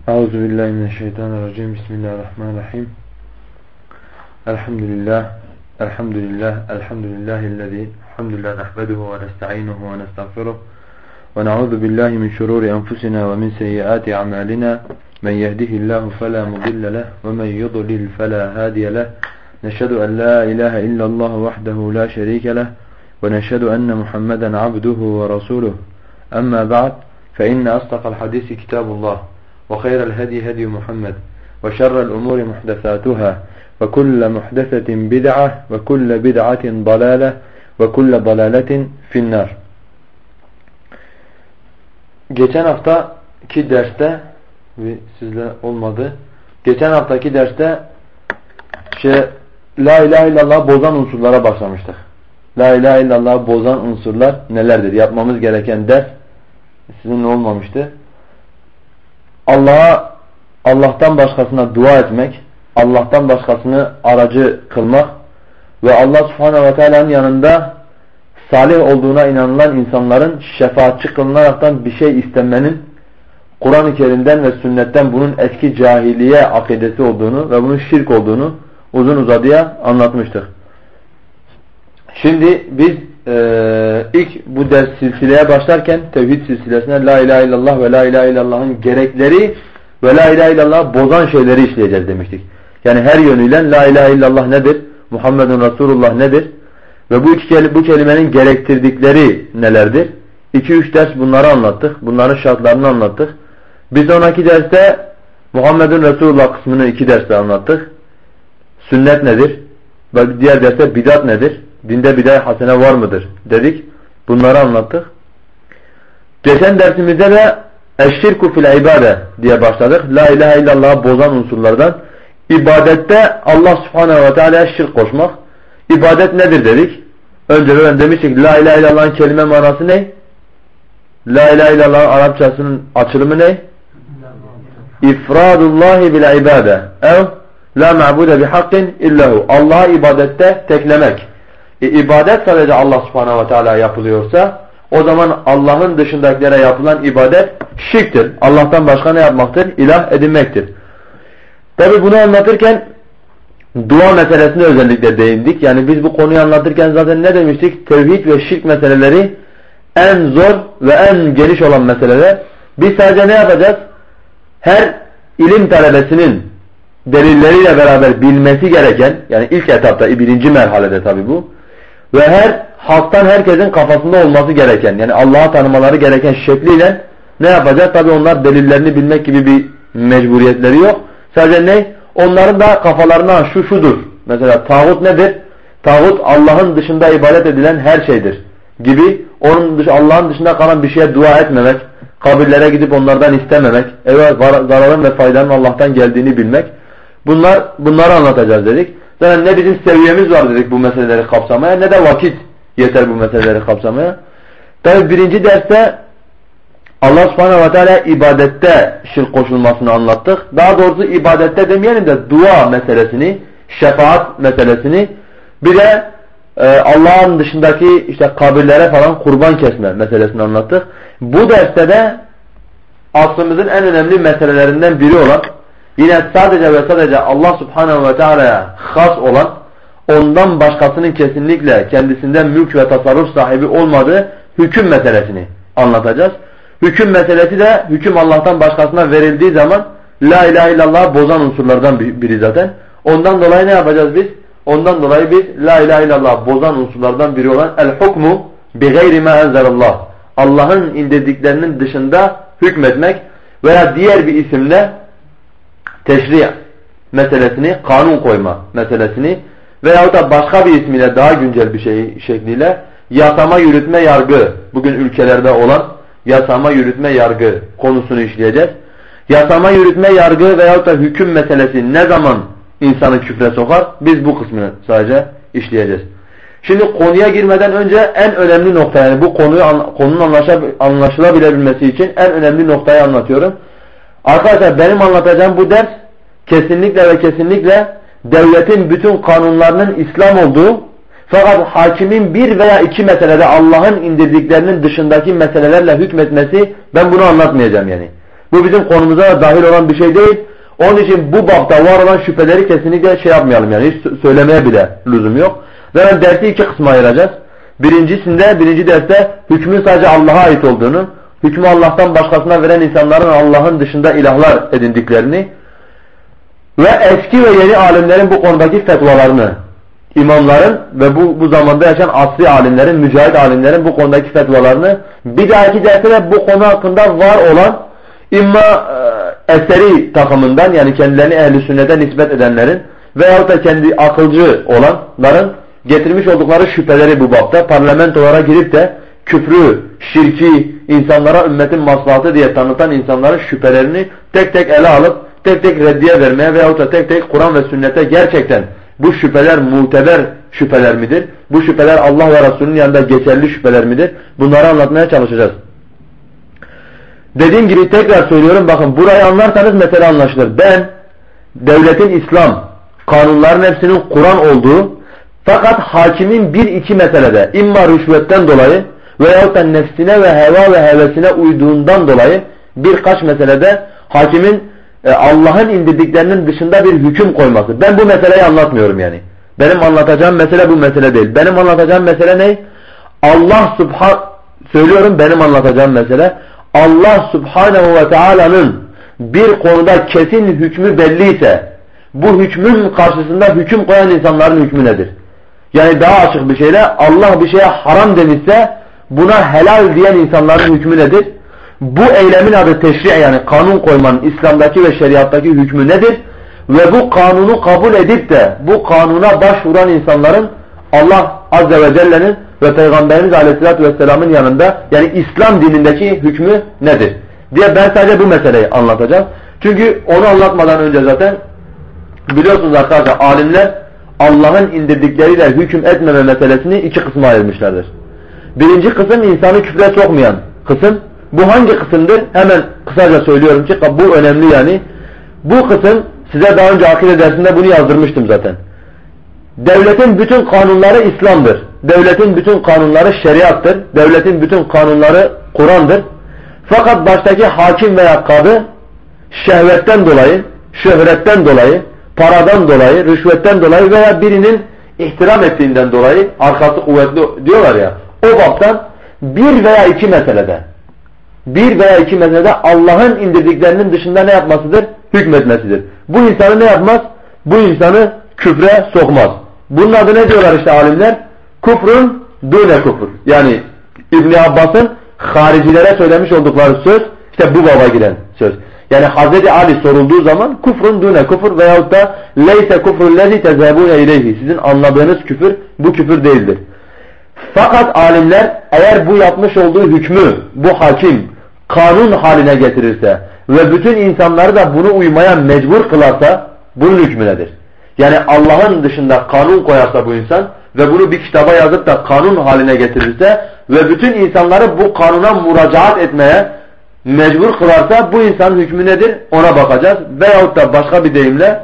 Euzubillahimineşşeytanirracim. Bismillahirrahmanirrahim. Elhamdülillahillezî hamdülillah nehmeduhu ve nestaînuhu ve nestağfiruh ve na'ûzu billahi min şurûri enfusina ve min seyyiâti a'mâlinâ men yehdihillahu felâ mudille leh ve men yudlil felâ hâdiye leh. Neşhedü en lâ ilâhe illallah vahdehu lâ şerîke leh ve neşhedü enne Muhammeden abduhu ve rasûluh. Amma ba'd fe inne asdaqal hadîsi kitâbullah وخير الهدي هدي محمد وشر الأمور محدثاتها وكل محدثة بدعة وكل بدعة ضلالة وكل ضلالة في النار. Geçen haftaki derste sizle olmadı. Geçen haftaki derste La ilahe illallah bozan unsurlara başlamıştık. La ilahe illallah bozan unsurlar nelerdir? Yapmamız gereken ders sizinle olmamıştı. Allah'tan başkasına dua etmek, Allah'tan başkasını aracı kılmak ve Allah Subhanahu ve Teala'nın yanında salih olduğuna inanılan insanların şefaatçi kılınaraktan bir şey istemenin Kur'an-ı Kerim'den ve sünnetten bunun eski cahiliye akidesi olduğunu ve bunun şirk olduğunu uzun uzadıya anlatmıştık. Şimdi biz ilk bu ders silsileye başlarken tevhid silsilesine La ilahe illallah ve La ilahe illallah'ın gerekleri ve La ilahe illallah bozan şeyleri işleyeceğiz demiştik. Yani her yönüyle La ilahe illallah nedir? Muhammedun Resulullah nedir? Ve bu kelimenin gerektirdikleri nelerdir? 2-3 ders bunları anlattık. Bunların şartlarını anlattık. Bir sonraki derste Muhammedun Resulullah kısmını 2 derste anlattık. Sünnet nedir? Ve diğer derste bidat nedir? Dinde bid'at hasene var mıdır dedik. Bunları anlattık. Geçen dersimizde de eşşirku fil ibade diye başladık. La ilahe illallah'ı bozan unsurlardan ibadette Allah Subhanahu ve Teala'ya şirk koşmak. İbadet nedir dedik. Önceden demiştik La ilahe illallah'ın kelime manası ne? La ilahe illallah'ın Arapçasının açılımı ne? İfradullahi bil ibade ev la ma'bude bihakkin illahu. Allah'a ibadette teklemek. İbadet sadece Allah Subhanahu ve Teala yapılıyorsa o zaman Allah'ın dışındakilere yapılan ibadet şirktir. Allah'tan başka ne yapmaktır? İlah edinmektir. Tabi bunu anlatırken dua meselesine özellikle değindik. Yani biz bu konuyu anlatırken zaten ne demiştik? Tevhid ve şirk meseleleri en zor ve en geniş olan meseleler. Biz sadece ne yapacağız? Her ilim talebesinin delilleriyle beraber bilmesi gereken, yani ilk etapta, birinci merhalede tabi bu, ve her halktan herkesin kafasında olması gereken, yani Allah'ı tanımaları gereken şekliyle ne yapacak? Tabi onlar delillerini bilmek gibi bir mecburiyetleri yok. Sadece ne? Onların da kafalarına şudur. Mesela tağut nedir? Tağut Allah'ın dışında ibadet edilen her şeydir gibi. Allah'ın dışında kalan bir şeye dua etmemek, kabirlere gidip onlardan istememek, zararın ve faydanın Allah'tan geldiğini bilmek. Bunları anlatacağız dedik. Zaten ne bizim seviyemiz var dedik bu meseleleri kapsamaya, ne de vakit yeter bu meseleleri kapsamaya. Tabi birinci derste Allah Subhanahu ve Teala ibadette şirk koşulmasını anlattık. Daha doğrusu ibadette demeyelim de dua meselesini, şefaat meselesini, bir de Allah'ın dışındaki işte kabirlere falan kurban kesme meselesini anlattık. Bu derste de aslımızın en önemli meselelerinden biri olan, yine sadece ve sadece Allah Subhanahu ve Teala'ya has olan, ondan başkasının kesinlikle kendisinden mülk ve tasarruf sahibi olmadığı hüküm meselesini anlatacağız. Hüküm meselesi de hüküm Allah'tan başkasına verildiği zaman La ilahe illallah bozan unsurlardan biri zaten. Ondan dolayı ne yapacağız biz? Ondan dolayı biz La ilahe illallah bozan unsurlardan biri olan el-hukmu bi gayri ma enzelallah, Allah'ın indirdiklerinin dışında hükmetmek veya diğer bir isimle teşri' meselesini, kanun koyma meselesini veyahut da başka bir ismiyle daha güncel bir şey şekliyle yasama, yürütme, yargı, bugün ülkelerde olan yasama, yürütme, yargı konusunu işleyeceğiz. Yasama, yürütme, yargı veyahut da hüküm meselesi ne zaman insanı küfre sokar? Biz bu kısmını sadece işleyeceğiz. Şimdi konuya girmeden önce en önemli nokta, yani bu konunun anlaşılabilmesi için en önemli noktayı anlatıyorum. Arkadaşlar benim anlatacağım bu ders kesinlikle ve kesinlikle devletin bütün kanunlarının İslam olduğu, fakat hakimin bir veya iki meselede Allah'ın indirdiklerinin dışındaki meselelerle hükmetmesi, ben bunu anlatmayacağım yani. Bu bizim konumuza da dahil olan bir şey değil. Onun için bu bapta var olan şüpheleri kesinlikle şey yapmayalım yani hiç söylemeye bile lüzum yok. Zaten dersi iki kısma ayıracağız. Birinci derste hükmün sadece Allah'a ait olduğunu, hükmü Allah'tan başkasına veren insanların Allah'ın dışında ilahlar edindiklerini ve eski ve yeni alimlerin bu konudaki fetvalarını, imamların ve bu zamanda yaşayan asri alimlerin, mücahit alimlerin bu konudaki fetvalarını, bir dahaki derste de bu konu hakkında var olan imma eseri takımından yani kendilerini ehl-i sünnete nispet edenlerin veyahut da kendi akılcı olanların getirmiş oldukları şüpheleri bu bapta parlamentolara girip de küfrü, şirki, insanlara ümmetin maslahatı diye tanıtan insanların şüphelerini tek tek ele alıp tek tek reddiye vermeye veyahut da tek tek Kur'an ve sünnete gerçekten bu şüpheler muteber şüpheler midir? Bu şüpheler Allah ve Resulünün yanında geçerli şüpheler midir? Bunları anlatmaya çalışacağız. Dediğim gibi tekrar söylüyorum bakın burayı anlarsanız mesele anlaşılır. Ben devletin İslam kanunların hepsinin Kur'an olduğu fakat hakimin bir iki meselede imma rüşvetten dolayı veyahut da nefsine ve heva ve hevesine uyduğundan dolayı birkaç meselede hakimin Allah'ın indirdiklerinin dışında bir hüküm koyması. Ben bu meseleyi anlatmıyorum yani. Benim anlatacağım mesele bu mesele değil. Benim anlatacağım mesele ne? Benim anlatacağım mesele Allah Subhanahu ve Taala'nın bir konuda kesin hükmü belliyse bu hükmün karşısında hüküm koyan insanların hükmü nedir? Yani daha açık bir şeyle Allah bir şeye haram demişse buna helal diyen insanların hükmü nedir? Bu eylemin adı teşri' yani kanun koymanın İslam'daki ve şeriattaki hükmü nedir? Ve bu kanunu kabul edip de bu kanuna başvuran insanların Allah Azze ve Celle'nin ve Peygamberimiz Aleyhisselatü Vesselam'ın yanında yani İslam dinindeki hükmü nedir? Diye ben sadece bu meseleyi anlatacağım. Çünkü onu anlatmadan önce zaten biliyorsunuz arkadaşlar alimler Allah'ın indirdikleriyle hüküm etmeme meselesini iki kısma ayırmışlardır. Birinci kısım insanı küfre sokmayan kısım. Bu hangi kısımdır? Hemen kısaca söylüyorum ki bu önemli yani. Bu kısım size daha önce akide dersinde bunu yazdırmıştım zaten. Devletin bütün kanunları İslam'dır. Devletin bütün kanunları şeriattır. Devletin bütün kanunları Kur'an'dır. Fakat baştaki hakim veya kadı şehvetten dolayı, şöhretten dolayı, paradan dolayı, rüşvetten dolayı veya birinin ihtiram ettiğinden dolayı arkası kuvvetli diyorlar ya o baktan bir veya iki meselede Allah'ın indirdiklerinin dışında ne yapmasıdır? Hükmetmesidir. Bu insanı ne yapmaz? Bu insanı küfre sokmaz. Bunun adı ne diyorlar işte alimler? Kufrun dune kufur. Yani İbn Abbas'ın haricilere söylemiş oldukları söz işte bu baba giren söz. Yani Hazreti Ali sorulduğu zaman kufrun dune kufur veyahut da leyse kufrun lezi tezebune ileyhi. Sizin anladığınız küfür bu küfür değildir. Fakat alimler eğer bu yapmış olduğu hükmü bu hakim kanun haline getirirse ve bütün insanları da bunu uymaya mecbur kılarsa bunun hükmü nedir? Yani Allah'ın dışında kanun koyarsa bu insan ve bunu bir kitaba yazıp da kanun haline getirirse ve bütün insanları bu kanuna müracaat etmeye mecbur kılarsa bu insanın hükmü nedir? Ona bakacağız. Veyahut da başka bir deyimle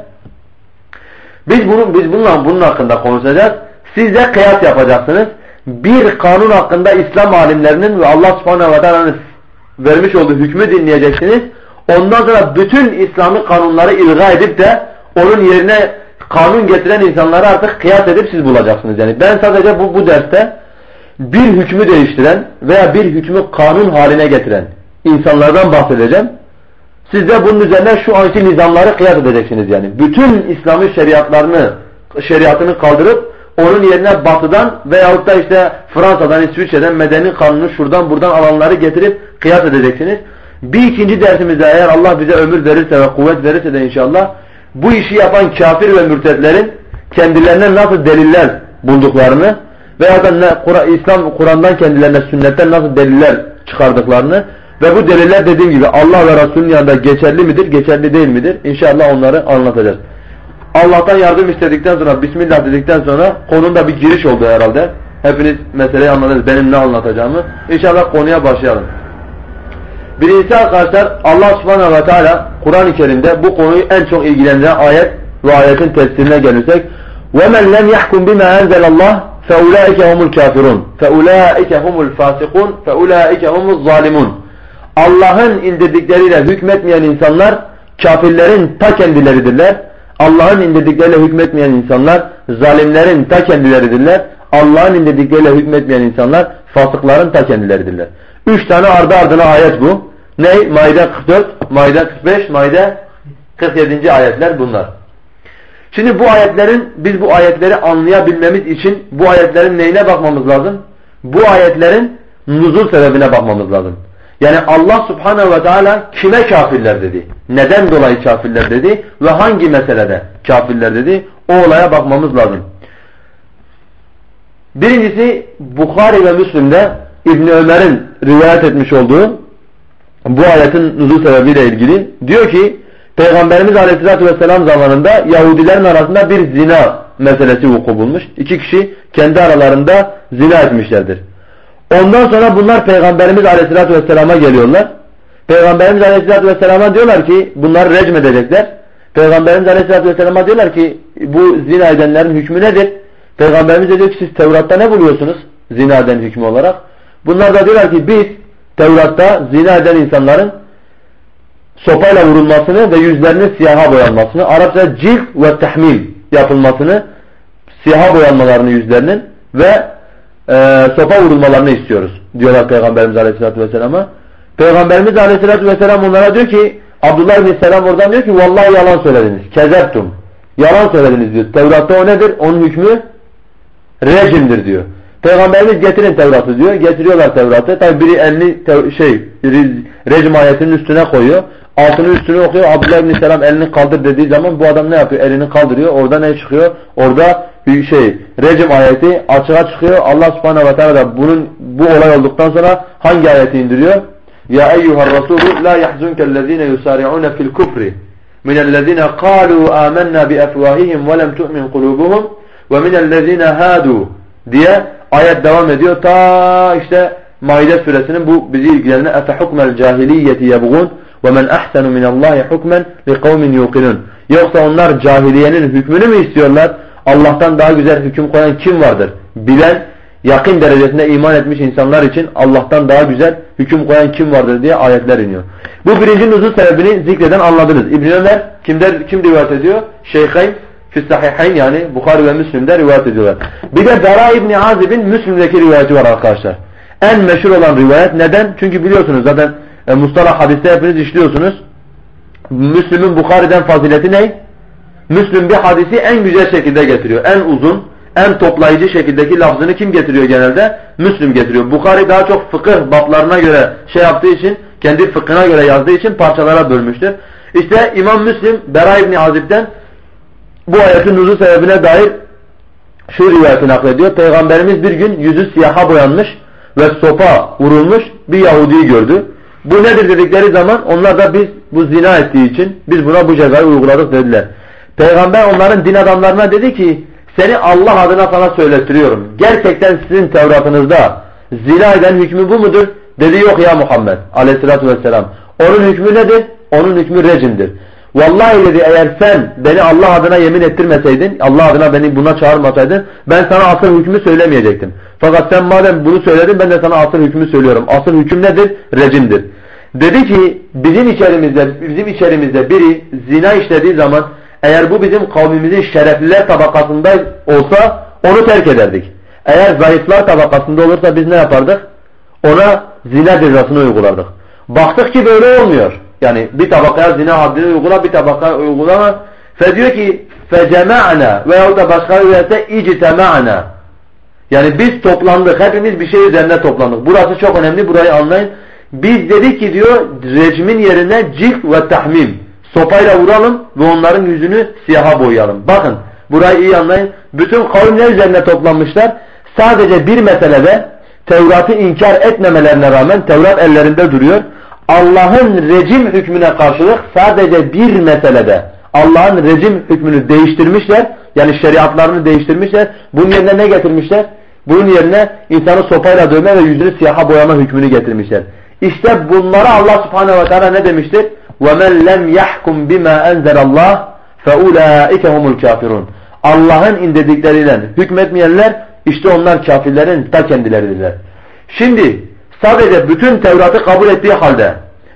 biz bunun hakkında konuşacağız. Siz de kıyas yapacaksınız. Bir kanun hakkında İslam alimlerinin ve Allah Subhanahu ve Teala'nın vermiş olduğu hükmü dinleyeceksiniz. Ondan sonra bütün İslami kanunları ilga edip de onun yerine kanun getiren insanları artık kıyas edip siz bulacaksınız. Yani ben sadece bu derste bir hükmü değiştiren veya bir hükmü kanun haline getiren insanlardan bahsedeceğim. Siz de bunun üzerine şu anki nizamları kıyas edeceksiniz yani. Bütün İslami şeriatını kaldırıp onun yerine batıdan veyahut da işte Fransa'dan, İsviçre'den medeni kanunu şuradan buradan alanları getirip kıyas edeceksiniz. Bir ikinci dersimizde eğer Allah bize ömür verirse ve kuvvet verirse de inşallah bu işi yapan kafir ve mürtetlerin kendilerine nasıl deliller bulduklarını veyahut da İslam Kur'an'dan kendilerine sünnetten nasıl deliller çıkardıklarını ve bu deliller dediğim gibi Allah ve Resulünün yanında geçerli midir, geçerli değil midir? İnşallah onları anlatacağız. Allah'tan yardım istedikten sonra, Bismillah dedikten sonra konunda bir giriş oldu herhalde. Hepiniz meseleyi anladınız, benim ne anlatacağımı. İnşallah konuya başlayalım. Birincisi arkadaşlar, Allah Subhanahu ve Teala Kur'an-ı Kerim'de bu konuyu en çok ilgilendiren ayet ve ayetin tefsirine gelirsek وَمَنْ لَمْ يَحْكُمْ بِمَا أَنْزَلَ اللّٰهِ فَاُولَٰئِكَ هُمُ الْكَافِرُونَ فَاُولَٰئِكَ هُمُ الْفَاسِقُونَ فَاُولَٰئِكَ هُمُ الظَّالِمُونَ Allah'ın indirdikleriyle hükmetmeyen insanlar kafirlerin ta kendileridirler. Allah'ın indirdikleriyle hükmetmeyen insanlar zalimlerin ta kendileridirler. Allah'ın indirdikleriyle hükmetmeyen insanlar fasıkların ta kendileridirler. 3 tane ardı ardına ayet bu. Ne? Maide 44, Maide 45, Maide 47. ayetler bunlar. Şimdi biz bu ayetleri anlayabilmemiz için bu ayetlerin neyine bakmamız lazım? Bu ayetlerin nuzul sebebine bakmamız lazım. Yani Allah Subhanahu ve Teala kime kafirler dedi? Neden dolayı kafirler dedi? Ve hangi meselede kafirler dedi? O olaya bakmamız lazım. Birincisi Bukhari ve Müslim'de İbn Ömer'in rivayet etmiş olduğu bu ayetin nuzul sebebiyle ilgili diyor ki Peygamberimiz Aleyhisselatü Vesselam zamanında Yahudilerin arasında bir zina meselesi vuku bulmuş. 2 kişi kendi aralarında zina etmişlerdir. Ondan sonra bunlar Peygamberimiz Aleyhisselatü Vesselam'a geliyorlar. Peygamberimiz Aleyhisselatü Vesselam'a diyorlar ki bunları recm edecekler. Peygamberimiz Aleyhisselatü Vesselam'a diyorlar ki bu zina edenlerin hükmü nedir? Peygamberimiz de diyor ki siz Tevrat'ta ne buluyorsunuz zina eden hükmü olarak? Bunlar da diyorlar ki biz Tevrat'ta zina eden insanların sopayla vurulmasını ve yüzlerinin siyaha boyanmasını, Arapça cilt ve tahmil yapılmasını, siyaha boyanmalarını yüzlerinin ve sopa vurulmalarını istiyoruz diyorlar Peygamberimiz Aleyhisselatü Vesselam'a. Peygamberimiz Aleyhisselatü Vesselam onlara diyor ki Abdullah ibn Selam oradan diyor ki vallahi yalan söylediniz. Kezeptum. Yalan söylediniz diyor. Tevrat'ta o nedir? Onun hükmü rejimdir diyor. Peygamberimiz getirin Tevrat'ı diyor. Getiriyorlar Tevrat'ı. Tabi biri elini rejim ayetinin üstüne koyuyor. Altının üstüne okuyor. Abdullah ibn Selam elini kaldır dediği zaman bu adam ne yapıyor? Elini kaldırıyor. Orada ne çıkıyor? Orada rejim ayeti açığa çıkıyor. Allah subhanehu ve teala da bu olay olduktan sonra hangi ayeti indiriyor? Ya eyyuhar rasulü la yahzunkellezine yusari'une fil kufri minellezine kalu amennâ bi efvâhihim ve lem tu'min kulubuhum ve minellezine hâdû diye ayet devam ediyor. Ta işte Maide suresinin bu bizi ilgilenene efe hukmel cahiliyeti yebğun ve men ahsenu minallahi hukmen li kavmin yuqinun. Yoksa onlar cahiliyenin hükmünü mü istiyorlar? Allah'tan daha güzel hüküm koyan kim vardır? Bilen, yakın derecesinde iman etmiş insanlar için Allah'tan daha güzel hüküm koyan kim vardır diye ayetler iniyor. Bu birinci nuzul sebebini zikreden anladınız. İbn Ömer kim rivayet ediyor? Şeyhayn Fissahihayn yani Bukhari ve Müslim'de rivayet ediyorlar. Bir de Bera İbni Azib'in Müslim'deki rivayeti var arkadaşlar. En meşhur olan rivayet. Neden? Çünkü biliyorsunuz zaten mustalah hadiste hepiniz işliyorsunuz. Müslim'in Bukhari'den fazileti ne? Müslim bir hadisi en güzel şekilde getiriyor. En uzun, en toplayıcı şekildeki lafzını kim getiriyor genelde? Müslim getiriyor. Bukhari daha çok fıkıh bablarına göre yaptığı için, kendi fıkhına göre yazdığı için parçalara bölmüştür. İşte İmam Müslim Bera İbni Azib'den bu ayetin nuzul sebebine dair şu rivayeti naklediyor. Peygamberimiz bir gün yüzü siyaha boyanmış ve sopa vurulmuş bir Yahudi'yi gördü. Bu nedir dedikleri zaman onlar da biz bu zina ettiği için biz buna bu cezayı uyguladık dediler. Peygamber onların din adamlarına dedi ki seni Allah adına sana söylettiriyorum. Gerçekten sizin Tevratınızda zina eden hükmü bu mudur? Dedi yok ya Muhammed aleyhissalatü vesselam. Onun hükmü nedir? Onun hükmü rejimdir. Vallahi dedi eğer sen beni Allah adına yemin ettirmeseydin, Allah adına beni buna çağırmasaydın ben sana asıl hükmü söylemeyecektim. Fakat sen madem bunu söyledin ben de sana asıl hükmü söylüyorum. Asıl hüküm nedir? Rejimdir. Dedi ki bizim içerimizde biri zina işlediği zaman eğer bu bizim kavmimizin şerefliler tabakasında olsa onu terk ederdik. Eğer zayıflar tabakasında olursa biz ne yapardık? Ona zina cezasını uygulardık. Baktık ki böyle olmuyor. Yani bir tabakaya zina haddini uygula, bir tabakaya uygulama. Diyor ki فَجَمَعْنَا veyahut da başka rivayette اِجْتَمَعْنَا. Yani biz toplandık, hepimiz bir şey üzerine toplandık. Burası çok önemli, burayı anlayın. Biz dedik ki diyor rejmin yerine cilt ve tahmim. Sopayla vuralım ve onların yüzünü siyaha boyayalım. Bakın burayı iyi anlayın. Bütün kavimler üzerine toplanmışlar. Sadece bir meselede Tevrat'ı inkar etmemelerine rağmen Tevrat ellerinde duruyor. Allah'ın rejim hükmüne karşılık sadece bir meselede Allah'ın rejim hükmünü değiştirmişler. Yani şeriatlarını değiştirmişler. Bunun yerine ne getirmişler? Bunun yerine insanı sopayla dövme ve yüzünü siyaha boyama hükmünü getirmişler. İşte bunlara Allah subhanehu ve teala ne demiştir? وَمَنْ لَمْ يَحْكُمْ بِمَا أَنْزَلَ اللّٰهِ فَاُولَٰئِكَ هُمُ الْكَافِرُونَ. Allah'ın indirdikleriyle hükmetmeyenler işte onlar kafirlerin ta kendileridirler. Şimdi sadece bütün Tevrat'ı kabul ettiği halde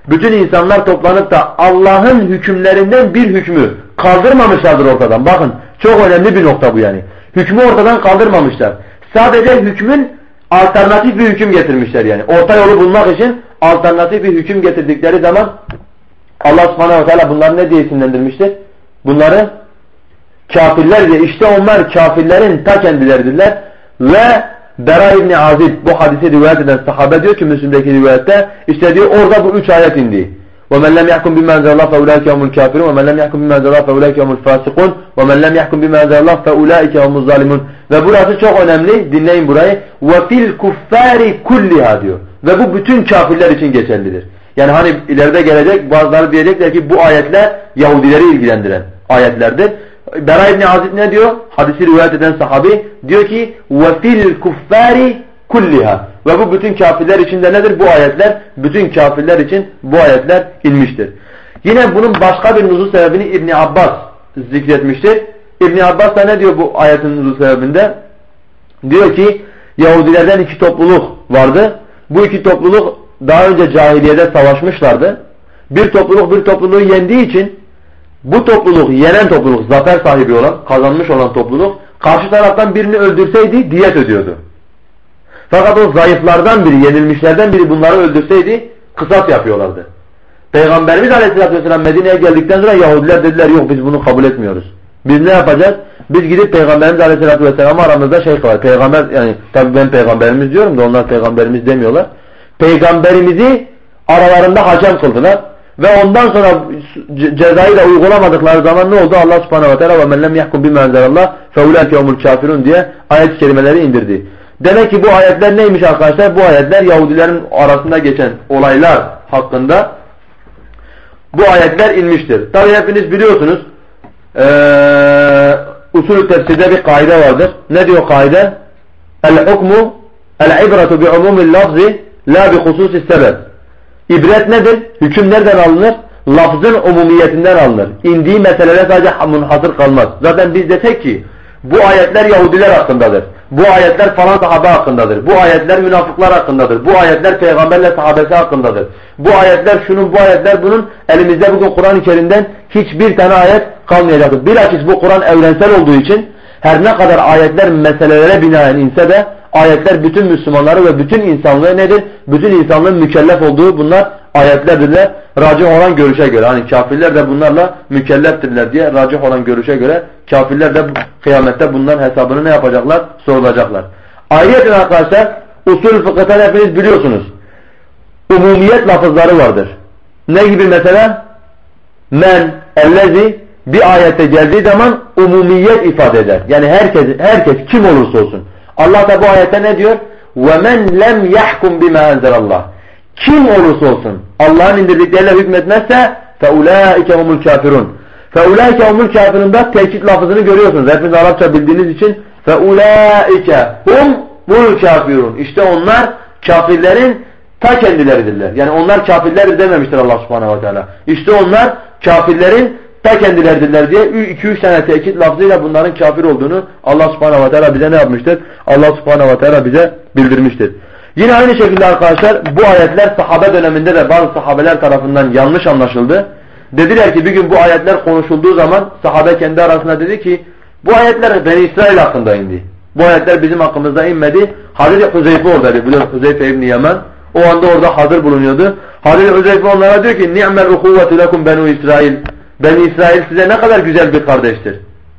bütün insanlar toplanıp da Allah'ın hükümlerinden bir hükmü kaldırmamışlardır ortadan. Bakın çok önemli bir nokta bu yani. Hükmü ortadan kaldırmamışlar. Sadece hükmün alternatif bir hüküm getirmişler yani. Orta yolu bulmak için alternatif bir hüküm getirdikleri zaman Allah subhanahu ve teala bunları ne diye isimlendirmiştir? Bunları kafirler diye. İşte onlar kafirlerin ta kendileridirler. Ve Bera İbni Azib bu hadisi rivayet eden sahabe diyor ki Müslim'deki rivayette işte diyor orada bu 3 ayet indi. وَمَنْ لَمْ يَحْكُمْ بِمَا أَنزَلَ اللّٰهُ فَاُولَٰئِكَ هُمُ الْكَافِرُونَ وَمَنْ لَمْ يَحْكُمْ بِمَا أَنزَلَ اللّٰهُ فَاُولَٰئِكَ هُمُ الْفَاسِقُونَ وَمَنْ لَمْ يَحْكُمْ بِمَا أَنزَلَ اللّٰهُ فَاُولَٰئِكَ هُمُ الظَّالِمُونَ Ve burası çok önemli. Dinleyin burayı. وَفِي الْكُفَّارِ كُلِّهَا diyor. Ve bu bütün kafirler için geçerlidir. Yani hani ileride gelecek bazıları diyecekler ki bu ayetler Yahudileri ilgilendiren ayetlerdir. Bera İbni Azib ne diyor? Hadisi rivayet eden sahabi diyor ki وَفِي الْكُفَّارِ kulliha. Ve bu bütün kafirler için de nedir? Bu ayetler bütün kafirler için bu ayetler inmiştir. Yine bunun başka bir nuzul sebebini İbn Abbas zikretmiştir. İbn Abbas da ne diyor bu ayetin nuzul sebebinde? Diyor ki Yahudilerden 2 topluluk vardı. Bu 2 topluluk daha önce cahiliyede savaşmışlardı. Bir topluluk bir topluluğu yendiği için bu topluluk, yenen topluluk, zafer sahibi olan, kazanmış olan topluluk karşı taraftan birini öldürseydi diyet ödüyordu. Fakat o zayıflardan biri, yenilmişlerden biri bunları öldürseydi kısas yapıyorlardı. Peygamberimiz Aleyhisselatü Vesselam Medine'ye geldikten sonra Yahudiler dediler yok biz bunu kabul etmiyoruz. Biz ne yapacağız? Biz gidip Peygamberimiz Aleyhisselatü Vesselam'a aramızda kılar. Peygamber yani tabii ben peygamberimiz diyorum da onlar peygamberimiz demiyorlar. Peygamberimizi aralarında hakem kıldılar. Ve ondan sonra cezayı da uygulamadıkları zaman ne oldu? Allah subhanahu ve teala ve men lem yahkum bima enzelallah feulaike humul kafirun diye ayet kelimeleri indirdi. Demek ki bu ayetler neymiş arkadaşlar? Bu ayetler Yahudilerin arasında geçen olaylar hakkında bu ayetler inmiştir. Tabi hepiniz biliyorsunuz usulü tefsirde bir kaide vardır. Ne diyor kaide? El-hukmu el-ibratu bi'umumil lafzi la bi hususis sebeb. İbret nedir? Hüküm nereden alınır? Lafzın umumiyetinden alınır. İndiği meselelere sadece munhasır kalmaz. Zaten biz desek ki bu ayetler Yahudiler hakkındadır. Bu ayetler falan sahabe hakkındadır. Bu ayetler münafıklar hakkındadır. Bu ayetler peygamberle sahabesi hakkındadır. Bu ayetler şunun, bu ayetler bunun. Elimizde bugün Kur'an-ı Kerim'den hiçbir tane ayet kalmayacaktır. Bilakis bu Kur'an evrensel olduğu için her ne kadar ayetler meselelere binaen inse de ayetler bütün Müslümanları ve bütün insanlığı nedir? Bütün insanlığın mükellef olduğu bunlar ayetlerdirler. Racih olan görüşe göre. Hani kafirler de bunlarla mükelleftirler diye racih olan görüşe göre kafirler de kıyamette bunların hesabını ne yapacaklar? Sorulacaklar. Ayrıca arkadaşlar usul fıkıhtan hepiniz biliyorsunuz. Umumiyet lafızları vardır. Ne gibi mesela? Men, ellezi bir ayette geldiği zaman umumiyet ifade eder. Yani herkes kim olursa olsun. Allah da bu ayette ne diyor? وَمَنْ لَمْ يَحْكُمْ بِمَا أَنْزَلَ اللّٰهِ Kim olursa olsun Allah'ın indirdikleriyle hükmetmezse فَاُولَٰئِكَ هُمُ الْكَافِرُونَ فَاُولَٰئِكَ هُمُ الْكَافِرُونَ'da tekit lafızını görüyorsunuz. Hepiniz Arapça bildiğiniz için فَاُولَٰئِكَ هُمُ الْكَافِرُونَ İşte onlar kafirlerin ta kendileridirler. Yani onlar kafirlerdir dememiştir Allah subhanahu wa ta'ala. İşte onlar kafirlerin ta kendileridirler diye 2-3 tane tekit lafzıyla bunların kafir olduğunu Allah subhanahu wa ta'ala bize ne yapmıştır? Allah subhanahu wa ta'ala bize bildirmiştir. Yine aynı şekilde arkadaşlar bu ayetler sahabe döneminde de bazı sahabeler tarafından yanlış anlaşıldı. Dediler ki bir gün bu ayetler konuşulduğu zaman sahabe kendi arasında dedi ki bu ayetler Beni İsrail hakkında indi. Bu ayetler bizim hakkımızda inmedi. Hazreti Huzeyfe oradaydı. Biliyorsunuz Huzeyfe İbni Yemen. O anda orada hazır bulunuyordu. Hazreti Huzeyfe onlara diyor ki ni'mel uhuvvetu lekum benu İsrail. Beni İsrail size ne kadar güzel bir kardeştir.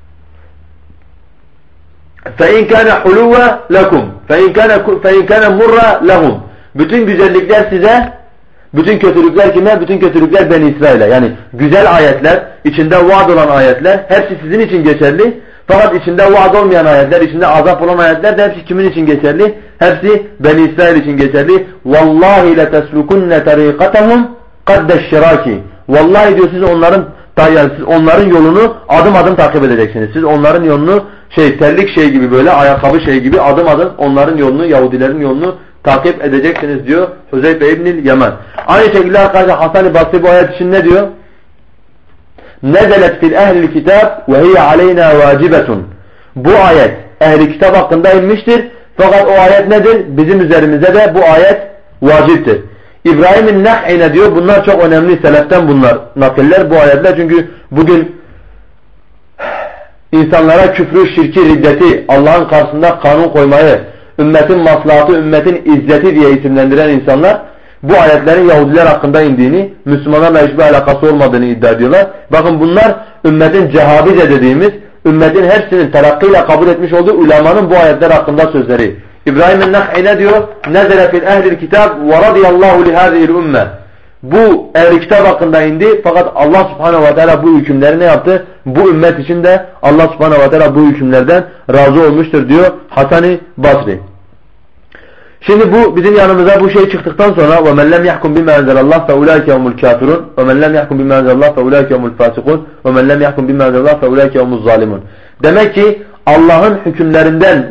فَاِنْ كَانَ حُلُوَّ لَكُمْ فَاِنْ كَانَ مُرَّ لَهُمْ Bütün güzellikler size, bütün kötülükler kime? Bütün kötülükler Beni İsrail'e. Yani güzel ayetler, içinde vaad olan ayetler hepsi sizin için geçerli. Fakat içinde vaad olmayan ayetler, içinde azap olan ayetler de hepsi kimin için geçerli? Hepsi Beni İsrail için geçerli. وَاللّٰهِ لَتَسْلُكُنَّ تَرِيقَتَهُمْ قَدَّ الشِّرَاكِ Vallahi diyor siz onların yolunu adım adım takip edeceksiniz. Siz onların yolunu terlik gibi böyle ayakkabı gibi adım adım onların yolunu, Yahudilerin yolunu takip edeceksiniz diyor Huzeyfe İbnül Yemen. Aynı şekilde arkadaşlar Hasan-ı Basri bu ayet için ne diyor? Nezelet fil ehli kitap ve hiye aleyna vacibetun. Bu ayet ehli kitap hakkında inmiştir. Fakat o ayet nedir? Bizim üzerimize de bu ayet vaciptir. İbrahim'in neh'ine diyor. Bunlar çok önemli. Seleften bunlar nakiller bu ayetler. Çünkü bugün insanlara küfrü, şirki, riddeti, Allah'ın karşısında kanun koymayı, ümmetin maslahatı, ümmetin izzeti diye isimlendiren insanlar bu ayetlerin Yahudiler hakkında indiğini, Müslümanlarla hiçbir alakası olmadığını iddia ediyorlar. Bakın bunlar ümmetin cehabize dediğimiz, ümmetin hepsinin terakkiyle kabul etmiş olduğu ulemanın bu ayetler hakkında sözleri. İbrahim'in neh'ine diyor, nezele fil ehlil kitab ve radiyallahu lihâzihil ümme. Bu ehl-i kitap hakkında indi fakat Allah subhanehu ve teala bu hükümleri ne yaptı? Bu ümmet için de Allah subhanehu ve teala bu hükümlerden razı olmuştur diyor Hasan-ı Basri. Şimdi bu bizim yanımıza bu şey çıktıktan sonra وَمَنْ لَمْ يَحْكُمْ بِمَا أَنْزَلَ اللّٰهِ فَاُولَٰئِكَ هُمُ الْكَافِرُونَ وَمَنْ لَمْ يَحْكُمْ بِمَا أَنْزَلَ اللّٰهِ فَاُولَٰئِكَ هُمُ الْفَاسِقُونَ وَمَنْ لَمْ يَحْكُمْ بِمَا أَنْزَلَ اللّٰهِ فَاُولَٰئِكَ هُمُ الظَّالِمُونَ. Demek ki Allah'ın hükümlerinden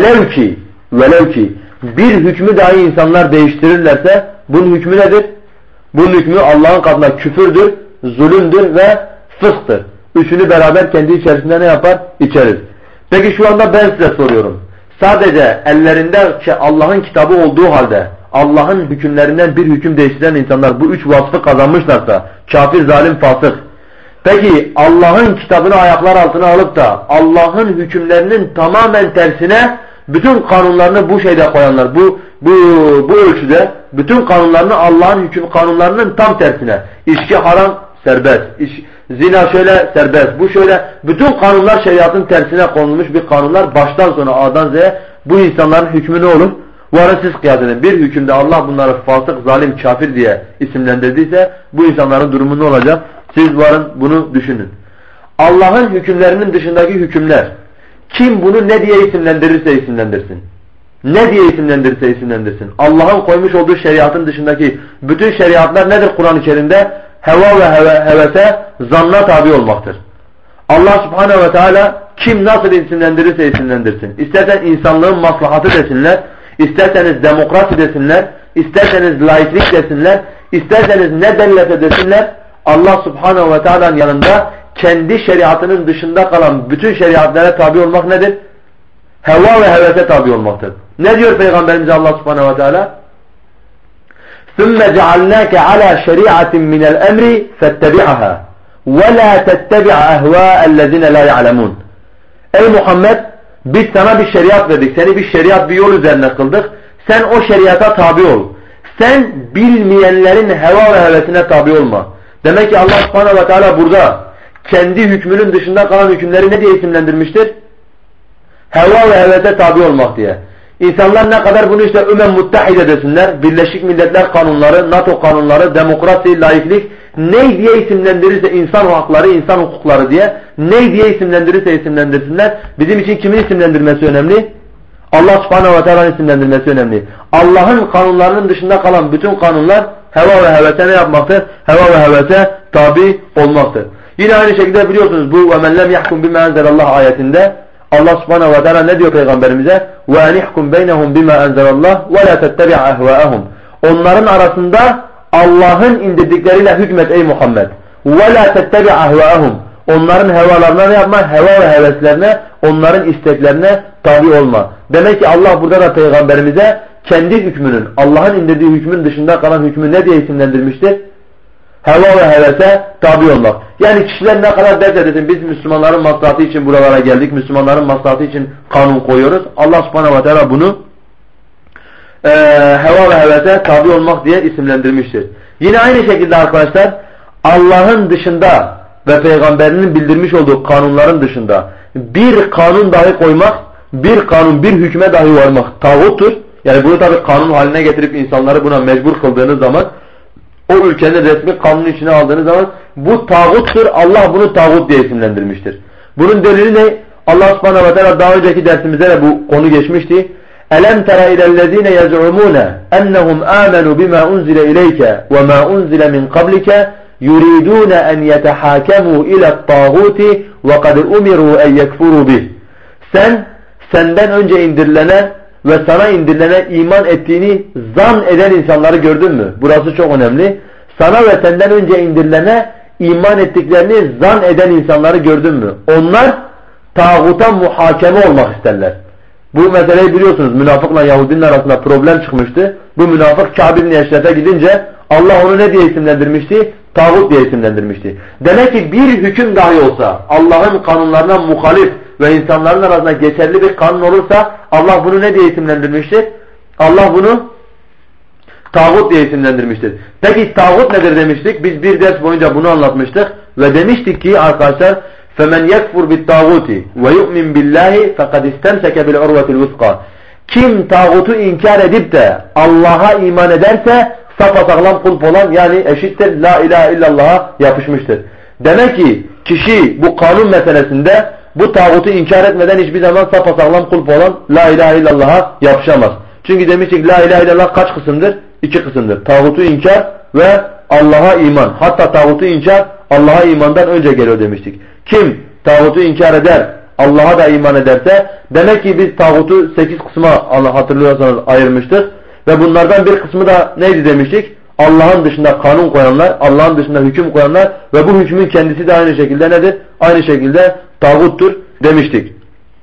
velev ki bir hükmü dahi insanlar değiştirirlerse bunun hükmü nedir? Bunun hükmü Allah'ın katında küfürdür, zulümdür ve fısktır. Üçünü beraber kendi içerisinde ne yapar? İçerir. Peki şu anda ben size soruyorum. Sadece ellerinde Allah'ın kitabı olduğu halde Allah'ın hükümlerinden bir hüküm değiştiren insanlar bu üç vasfı kazanmışlarsa kafir, zalim, fasık. Peki Allah'ın kitabını ayaklar altına alıp da Allah'ın hükümlerinin tamamen tersine bütün kanunlarını bu şeyde koyanlar, bu ölçüde bütün kanunlarını Allah'ın hüküm kanunlarının tam tersine. İçki haram, serbest. Zina şöyle, serbest. Bu şöyle. Bütün kanunlar şeriatın tersine konulmuş bir kanunlar. Baştan sona A'dan Z'ye bu insanların hükmü ne olur? Varın siz kıyas edin. Bir hükümde Allah bunları fasık, zalim, kafir diye isimlendirdiyse bu insanların durumu ne olacak? Siz varın bunu düşünün. Allah'ın hükümlerinin dışındaki hükümler. Kim bunu ne diye isimlendirirse isimlendirsin. Ne diye isimlendirirse isimlendirsin. Allah'ın koymuş olduğu şeriatın dışındaki bütün şeriatlar nedir Kur'an-ı Kerim'de? Heva ve hevese, zanna tabi olmaktır. Allah subhanehu ve teala kim nasıl isimlendirirse isimlendirsin. İstersen insanlığın maslahatı desinler, isterseniz demokrasi desinler, isterseniz laiklik desinler, isterseniz ne derlerse desinler, Allah subhanehu ve teala'nın yanında kendi şeriatının dışında kalan bütün şeriatlara tabi olmak nedir? Heva ve hevese tabi olmaktır. Ne diyor Peygamberimiz Allah subhanehu ve teala? ثُمَّ جَعَلْنَاكَ عَلَى شَرِيعَةٍ مِنَ الْأَمْرِ فَاتَّبِعَهَا وَلَا تَتَّبِعَ أَهْوَاءَ الَّذِينَ لَا يَعْلَمُونَ. Ey Muhammed, biz sana bir şeriat verdik. Seni bir şeriat, bir yol üzerine kıldık. Sen o şeriata tabi ol. Sen bilmeyenlerin heva ve hevesine tabi olma. Demek ki Allah subhanehu ve teala burada kendi hükmünün dışında kalan hükümleri ne diye isimlendirmiştir? Heva ve hevese tabi olmak diye. İnsanlar ne kadar bunu işte Muttahide desinler, Birleşik Milletler kanunları, NATO kanunları, demokrasi, laiklik, ne diye isimlendirirse insan hakları, insan hukukları diye, ne diye isimlendirirse isimlendirsinler. Bizim için kimin isimlendirmesi önemli? Allah subhanehu ve teala'nın isimlendirmesi önemli. Allah'ın kanunlarının dışında kalan bütün kanunlar heva ve hevese ne yapmaktır? Heva ve hevese tabi olmaktır. Yine aynı şekilde biliyorsunuz bu وَمَنْ لَمْ يَحْكُمْ بِمَا أَنْزَلَ اللّٰهِ ayetinde Allah subhanehu ve teala ne diyor Peygamberimize? وَاَنِحْكُمْ بَيْنَهُمْ بِمَا أَنْزَلَ اللّٰهِ وَلَا تَتَّبِعْ أَهْوَاءَهُمْ. Onların arasında Allah'ın indirdikleriyle hükmet ey Muhammed. وَلَا تَتَّبِعْ أَهْوَاءَهُمْ. Onların hevalarına ne yapma? Heva ve heveslerine, onların isteklerine tabi olma. Demek ki Allah burada da Peygamberimize kendi hükmünün, Allah'ın indirdiği hükmün dışında kalan hükmü ne diye isimlendirmiştir? Heva ve hevese tabi olmak. Yani kişiler ne kadar derse desin biz Müslümanların maslahatı için buralara geldik, Müslümanların maslahatı için kanun koyuyoruz. Allah subhanehu ve teala bunu heva ve hevese tabi olmak diye isimlendirmiştir. Yine aynı şekilde arkadaşlar Allah'ın dışında ve Peygamberinin bildirmiş olduğu kanunların dışında bir kanun dahi koymak, bir kanun, bir hükme dahi varmak tağuttur. Yani bunu tabi kanun haline getirip insanları buna mecbur kıldığınız zaman, o ülkenin resmi kanunun içine aldığınız zaman bu tağuttur. Allah bunu tağut diye isimlendirmiştir. Bunun delili ne? Allah subhanahu ve teala daha önceki dersimizde de bu konu geçmişti. أَلَمْ تَرَ إِلَى الَّذ۪ينَ يَزْعُمُونَ أَنَّهُمْ آمَنُوا بِمَا أُنْزِلَ إِلَيْكَ وَمَا أُنْزِلَ مِنْ قَبْلِكَ يُرِيدُونَ أَنْ يَتَحَاكَمُوا إِلَى الطَّاغُوتِ وَقَدْ أُمِرُوا أَنْ يَكْفُرُوا بِهِ. Sen, senden önce indirilene ve sana indirilene iman ettiğini zan eden insanları gördün mü? Burası çok önemli. Sana ve senden önce indirilene iman ettiklerini zan eden insanları gördün mü? Onlar tağuta muhakeme olmak isterler. Bu meseleyi biliyorsunuz. Münafıkla Yahudinin arasında problem çıkmıştı. Bu münafık Kâb ibn Eşref'e gidince Allah onu ne diye isimlendirmişti? Tağut diye isimlendirmişti. Demek ki bir hüküm dahi olsa, Allah'ın kanunlarına muhalif ve insanların arasında geçerli bir kanun olursa Allah bunu ne diye isimlendirmiştir? Allah bunu tağut diye isimlendirmiştir. Peki tağut nedir demiştik? Biz bir ders boyunca bunu anlatmıştık ve demiştik ki arkadaşlar فَمَنْ يَكْفُرْ بِالْتَاغُوتِ وَيُؤْمِنْ بِاللّٰهِ فَقَدْ اِسْتَمْسَكَ بِالْعُرْوَةِ الْوُثْقَى Kim tağutu inkar edip de Allah'a iman ederse sapasağlam kulp olan yani eşittir la ilahe illallah'a yapışmıştır. Demek ki kişi bu kanun meselesinde bu tağutu inkar etmeden hiçbir zaman sapasağlam kulp olan la ilahe illallah'a yapışamaz. Çünkü demiştik la ilahe illallah kaç kısımdır? 2 kısımdır. Tağutu inkar ve Allah'a iman. Hatta tağutu inkar Allah'a imandan önce geliyor demiştik. Kim tağutu inkar eder, Allah'a da iman ederse demek ki biz tağutu 8 kısma hatırlıyorsanız ayırmıştık. Ve bunlardan bir kısmı da neydi demiştik? Allah'ın dışında kanun koyanlar, Allah'ın dışında hüküm koyanlar ve bu hükmün kendisi de aynı şekilde nedir? Aynı şekilde tağuttur demiştik.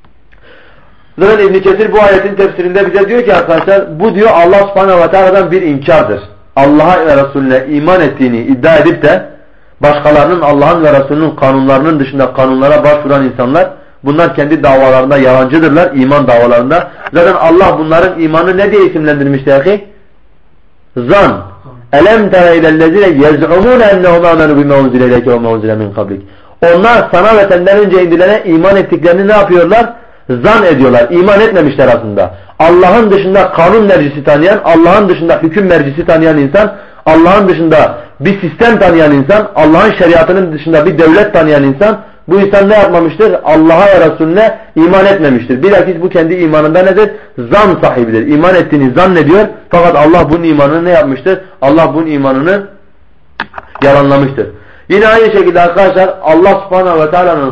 Zaten İbn Kesir bu ayetin tefsirinde bize diyor ki arkadaşlar bu diyor Allah subhanehu ve teala'dan bir inkardır. Allah'a ve Resulüne iman ettiğini iddia edip de başkalarının Allah'ın ve Resulünün kanunlarının dışında kanunlara başvuran insanlar bunlar kendi davalarında yalancıdırlar, iman davalarında. Zaten Allah bunların imanı ne diye isimlendirmişti ahi? Zan. Elem tera ilellezine yez'umune ennehum amenu bima unzile ileyke ve ma unzile min kablik. Onlar sana ve senden önce indilene iman ettiklerini ne yapıyorlar? Zan ediyorlar. İman etmemişler aslında. Allah'ın dışında kanun mercisi tanıyan, Allah'ın dışında hüküm mercisi tanıyan insan, Allah'ın dışında bir sistem tanıyan insan, Allah'ın şeriatının dışında bir devlet tanıyan insan, bu insan ne yapmamıştır? Allah'a ve Resulüne iman etmemiştir. Bilakis bu kendi imanında nedir? Zan sahibidir. İman ettiğini zannediyor. Fakat Allah bunun imanını ne yapmıştır? Allah bunun imanını yalanlamıştır. Yine aynı şekilde arkadaşlar Allah subhanahu ve teala'nın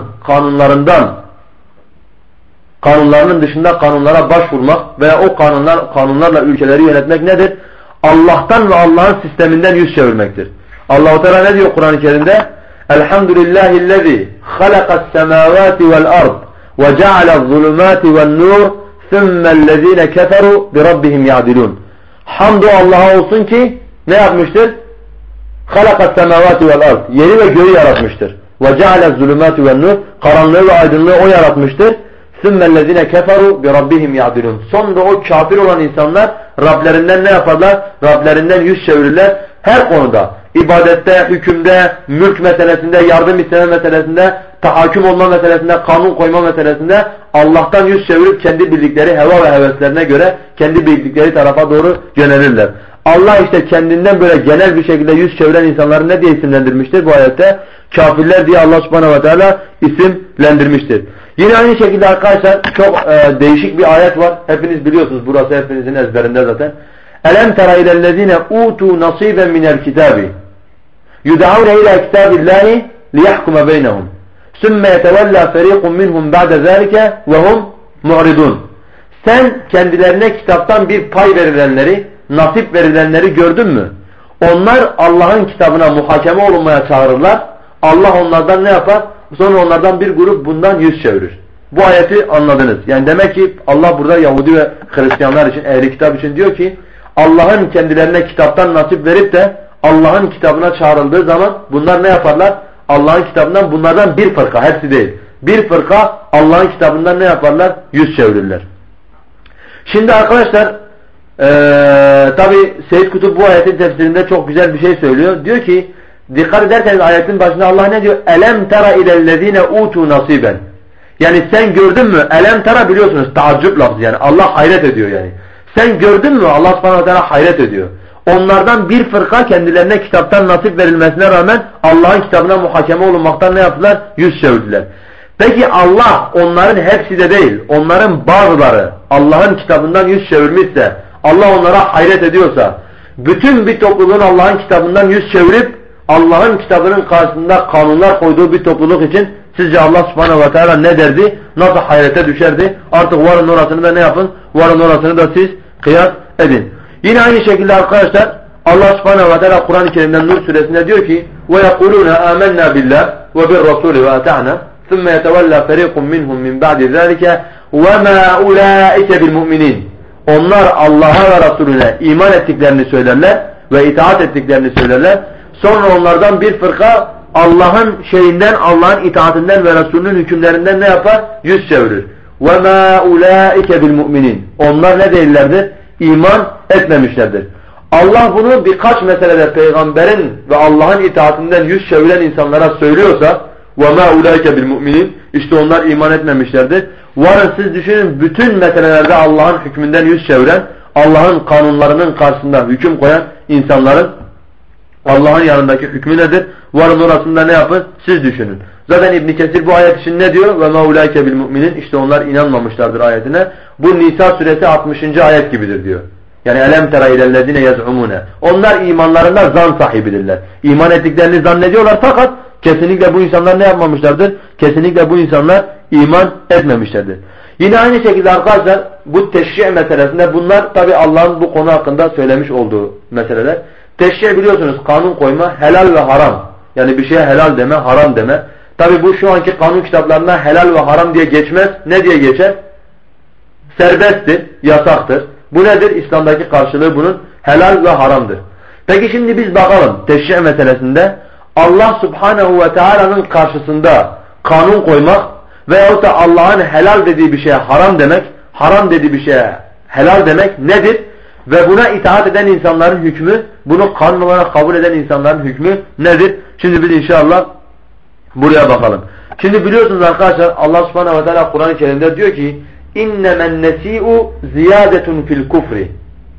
kanunlarının dışında kanunlara başvurmak veya o kanunlarla ülkeleri yönetmek nedir? Allah'tan ve Allah'ın sisteminden yüz çevirmektir. Allah-u Teala ne diyor Kur'an-ı Kerim'de? Elhamdülillahillezî halakas-semâvâti vel-ard ve ceale'z-zulumâti ven-nur thummellezîne keferû birabbihim ya'dilûn. Hamdu Allah'a olsun ki ne yapmıştır? Halakas-semâvâti vel-ard. Yeri ve göğü yaratmıştır. Ve ceale'z-zulumâti ven-nur. Karanlığı ve aydınlığı o yaratmıştır. ثُمَّ keferu bi rabbihim ya'dilun. Sonra o kafir olan insanlar Rablerinden ne yaparlar? Rablerinden yüz çevirirler. Her konuda, ibadette, hükümde, mülk meselesinde, yardım isteme meselesinde, tahakküm olma meselesinde, kanun koyma meselesinde Allah'tan yüz çevirip kendi bildikleri heva ve heveslerine göre kendi bildikleri tarafa doğru yönelirler. Allah işte kendinden böyle genel bir şekilde yüz çeviren insanları ne diye isimlendirmiştir bu ayette? Kafirler diye Allah subhanahu ve teala isimlendirmiştir. Yine aynı şekilde arkadaşlar çok değişik bir ayet var. Hepiniz biliyorsunuz. Burası hepinizin ezberinde zaten. Elem tera ilellezine utu nasiben minel kitabi yud'aune ila kitabillahi liyahkuma beynehum. Sümme yetevella feriqun minhum ba'de zalike ve hum mu'ridun. Sen kendilerine kitaptan bir pay verilenleri, nasip verilenleri gördün mü? Onlar Allah'ın kitabına muhakeme olunmaya çağırırlar. Allah onlardan ne yapar? Sonra onlardan bir grup bundan yüz çevirir. Bu ayeti anladınız. Yani demek ki Allah burada Yahudi ve Hristiyanlar için, ehli kitap için diyor ki Allah'ın kendilerine kitaptan nasip verip de Allah'ın kitabına çağrıldığı zaman bunlar ne yaparlar? Allah'ın kitabından bunlardan bir fırka, hepsi değil. Bir fırka Allah'ın kitabından ne yaparlar? Yüz çevirirler. Şimdi arkadaşlar tabi Seyyid Kutup bu ayetin tefsirinde çok güzel bir şey söylüyor. Diyor ki dikkat ederseniz ayetin başında Allah ne diyor? Elem tera ilellezine utu nasiben. Yani sen gördün mü? Elem tera biliyorsunuz taaccüp lafzı yani. Allah hayret ediyor yani. Sen gördün mü? Allah subhanahu teala hayret ediyor. Onlardan bir fırka kendilerine kitaptan nasip verilmesine rağmen Allah'ın kitabına muhakeme olunmaktan ne yaptılar? Yüz çevirdiler. Peki Allah onların hepsi de değil, onların bazıları Allah'ın kitabından yüz çevirmişse, Allah onlara hayret ediyorsa, bütün bir topluluğun Allah'ın kitabından yüz çevirip Allah'ın kitabının karşısında kanunlar koyduğu bir topluluk için sizce Allah subhanahu ve teala ne derdi? Nasıl hayrete düşerdi? Artık varın orasını da ne yapın? Varın orasını da siz kıyas edin. Yine aynı şekilde arkadaşlar Allah subhanahu ve teala Kur'an-ı Kerim'den Nur suresinde diyor ki وَيَقُولُونَ آمَنَّا بِاللّٰهِ وَبِالرَّسُولِ وَأَتَعْنَا ثُمَّ يَتَوَلَّى فَرِيقٌ مِّنْهُمْ مِنْ بَعْدِ ذَٰلِكَ وَمَا أُولَٰئِكَ بِالْمُؤْمِنِينَ. Onlar Allah'a ve Resulüne iman ettiklerini söylerler ve itaat ettiklerini söylerler. Sonra onlardan bir fırka Allah'ın şeyinden, Allah'ın itaatinden ve Resulünün hükümlerinden ne yapar? Yüz çevirir. وَمَا اُولَٰئِكَ بِالْمُؤْمِنِينَ Onlar ne değillerdir? İman etmemişlerdir. Allah bunu birkaç meselede peygamberin ve Allah'ın itaatinden yüz çeviren insanlara söylüyorsa وَمَا اُولَٰئِكَ بِالْمُؤْمِنِينَ İşte onlar iman etmemişlerdir. Varın siz düşünün, bütün meselelerde Allah'ın hükmünden yüz çeviren, Allah'ın kanunlarının karşısında hüküm koyan insanların Allah'ın yanındaki hükmü nedir? Varın orasında ne yapın? Siz düşünün. Zaten İbn Kesir bu ayet için ne diyor? وَمَا اُولَٰئِكَ بِالْمُؤْمِنِينَ İşte onlar inanmamışlardır ayetine. Bu Nisa suresi 60. ayet gibidir diyor. Yani elem tera ilellezine yaz'umune. Onlar imanlarında zan sahibidirler. İman ettiklerini zannediyorlar fakat kesinlikle bu insanlar ne yapmamışlardır? Kesinlikle bu insanlar iman etmemişlerdir. Yine aynı şekilde arkadaşlar bu teşri' meselesinde bunlar tabi Allah'ın bu konu hakkında söylemiş olduğu meseleler. Teşri' biliyorsunuz kanun koyma, helal ve haram. Yani bir şeye helal deme, haram deme. Tabi bu şu anki kanun kitaplarına helal ve haram diye geçmez. Ne diye geçer? Serbesttir, yasaktır. Bu nedir? İslam'daki karşılığı bunun helal ve haramdır. Peki şimdi biz bakalım teşri' meselesinde Allah Subhanahu ve Teala'nın karşısında kanun koymak veyahut da Allah'ın helal dediği bir şeye haram demek, haram dediği bir şeye helal demek nedir? Ve buna itaat eden insanların hükmü, bunu kanun olarak kabul eden insanların hükmü nedir? Şimdi biz inşallah buraya bakalım. Şimdi biliyorsunuz arkadaşlar Allah Subhanahu ve Teala Kur'an-ı Kerim'de diyor ki İnnemen nesi'u ziyadetun fil kufri.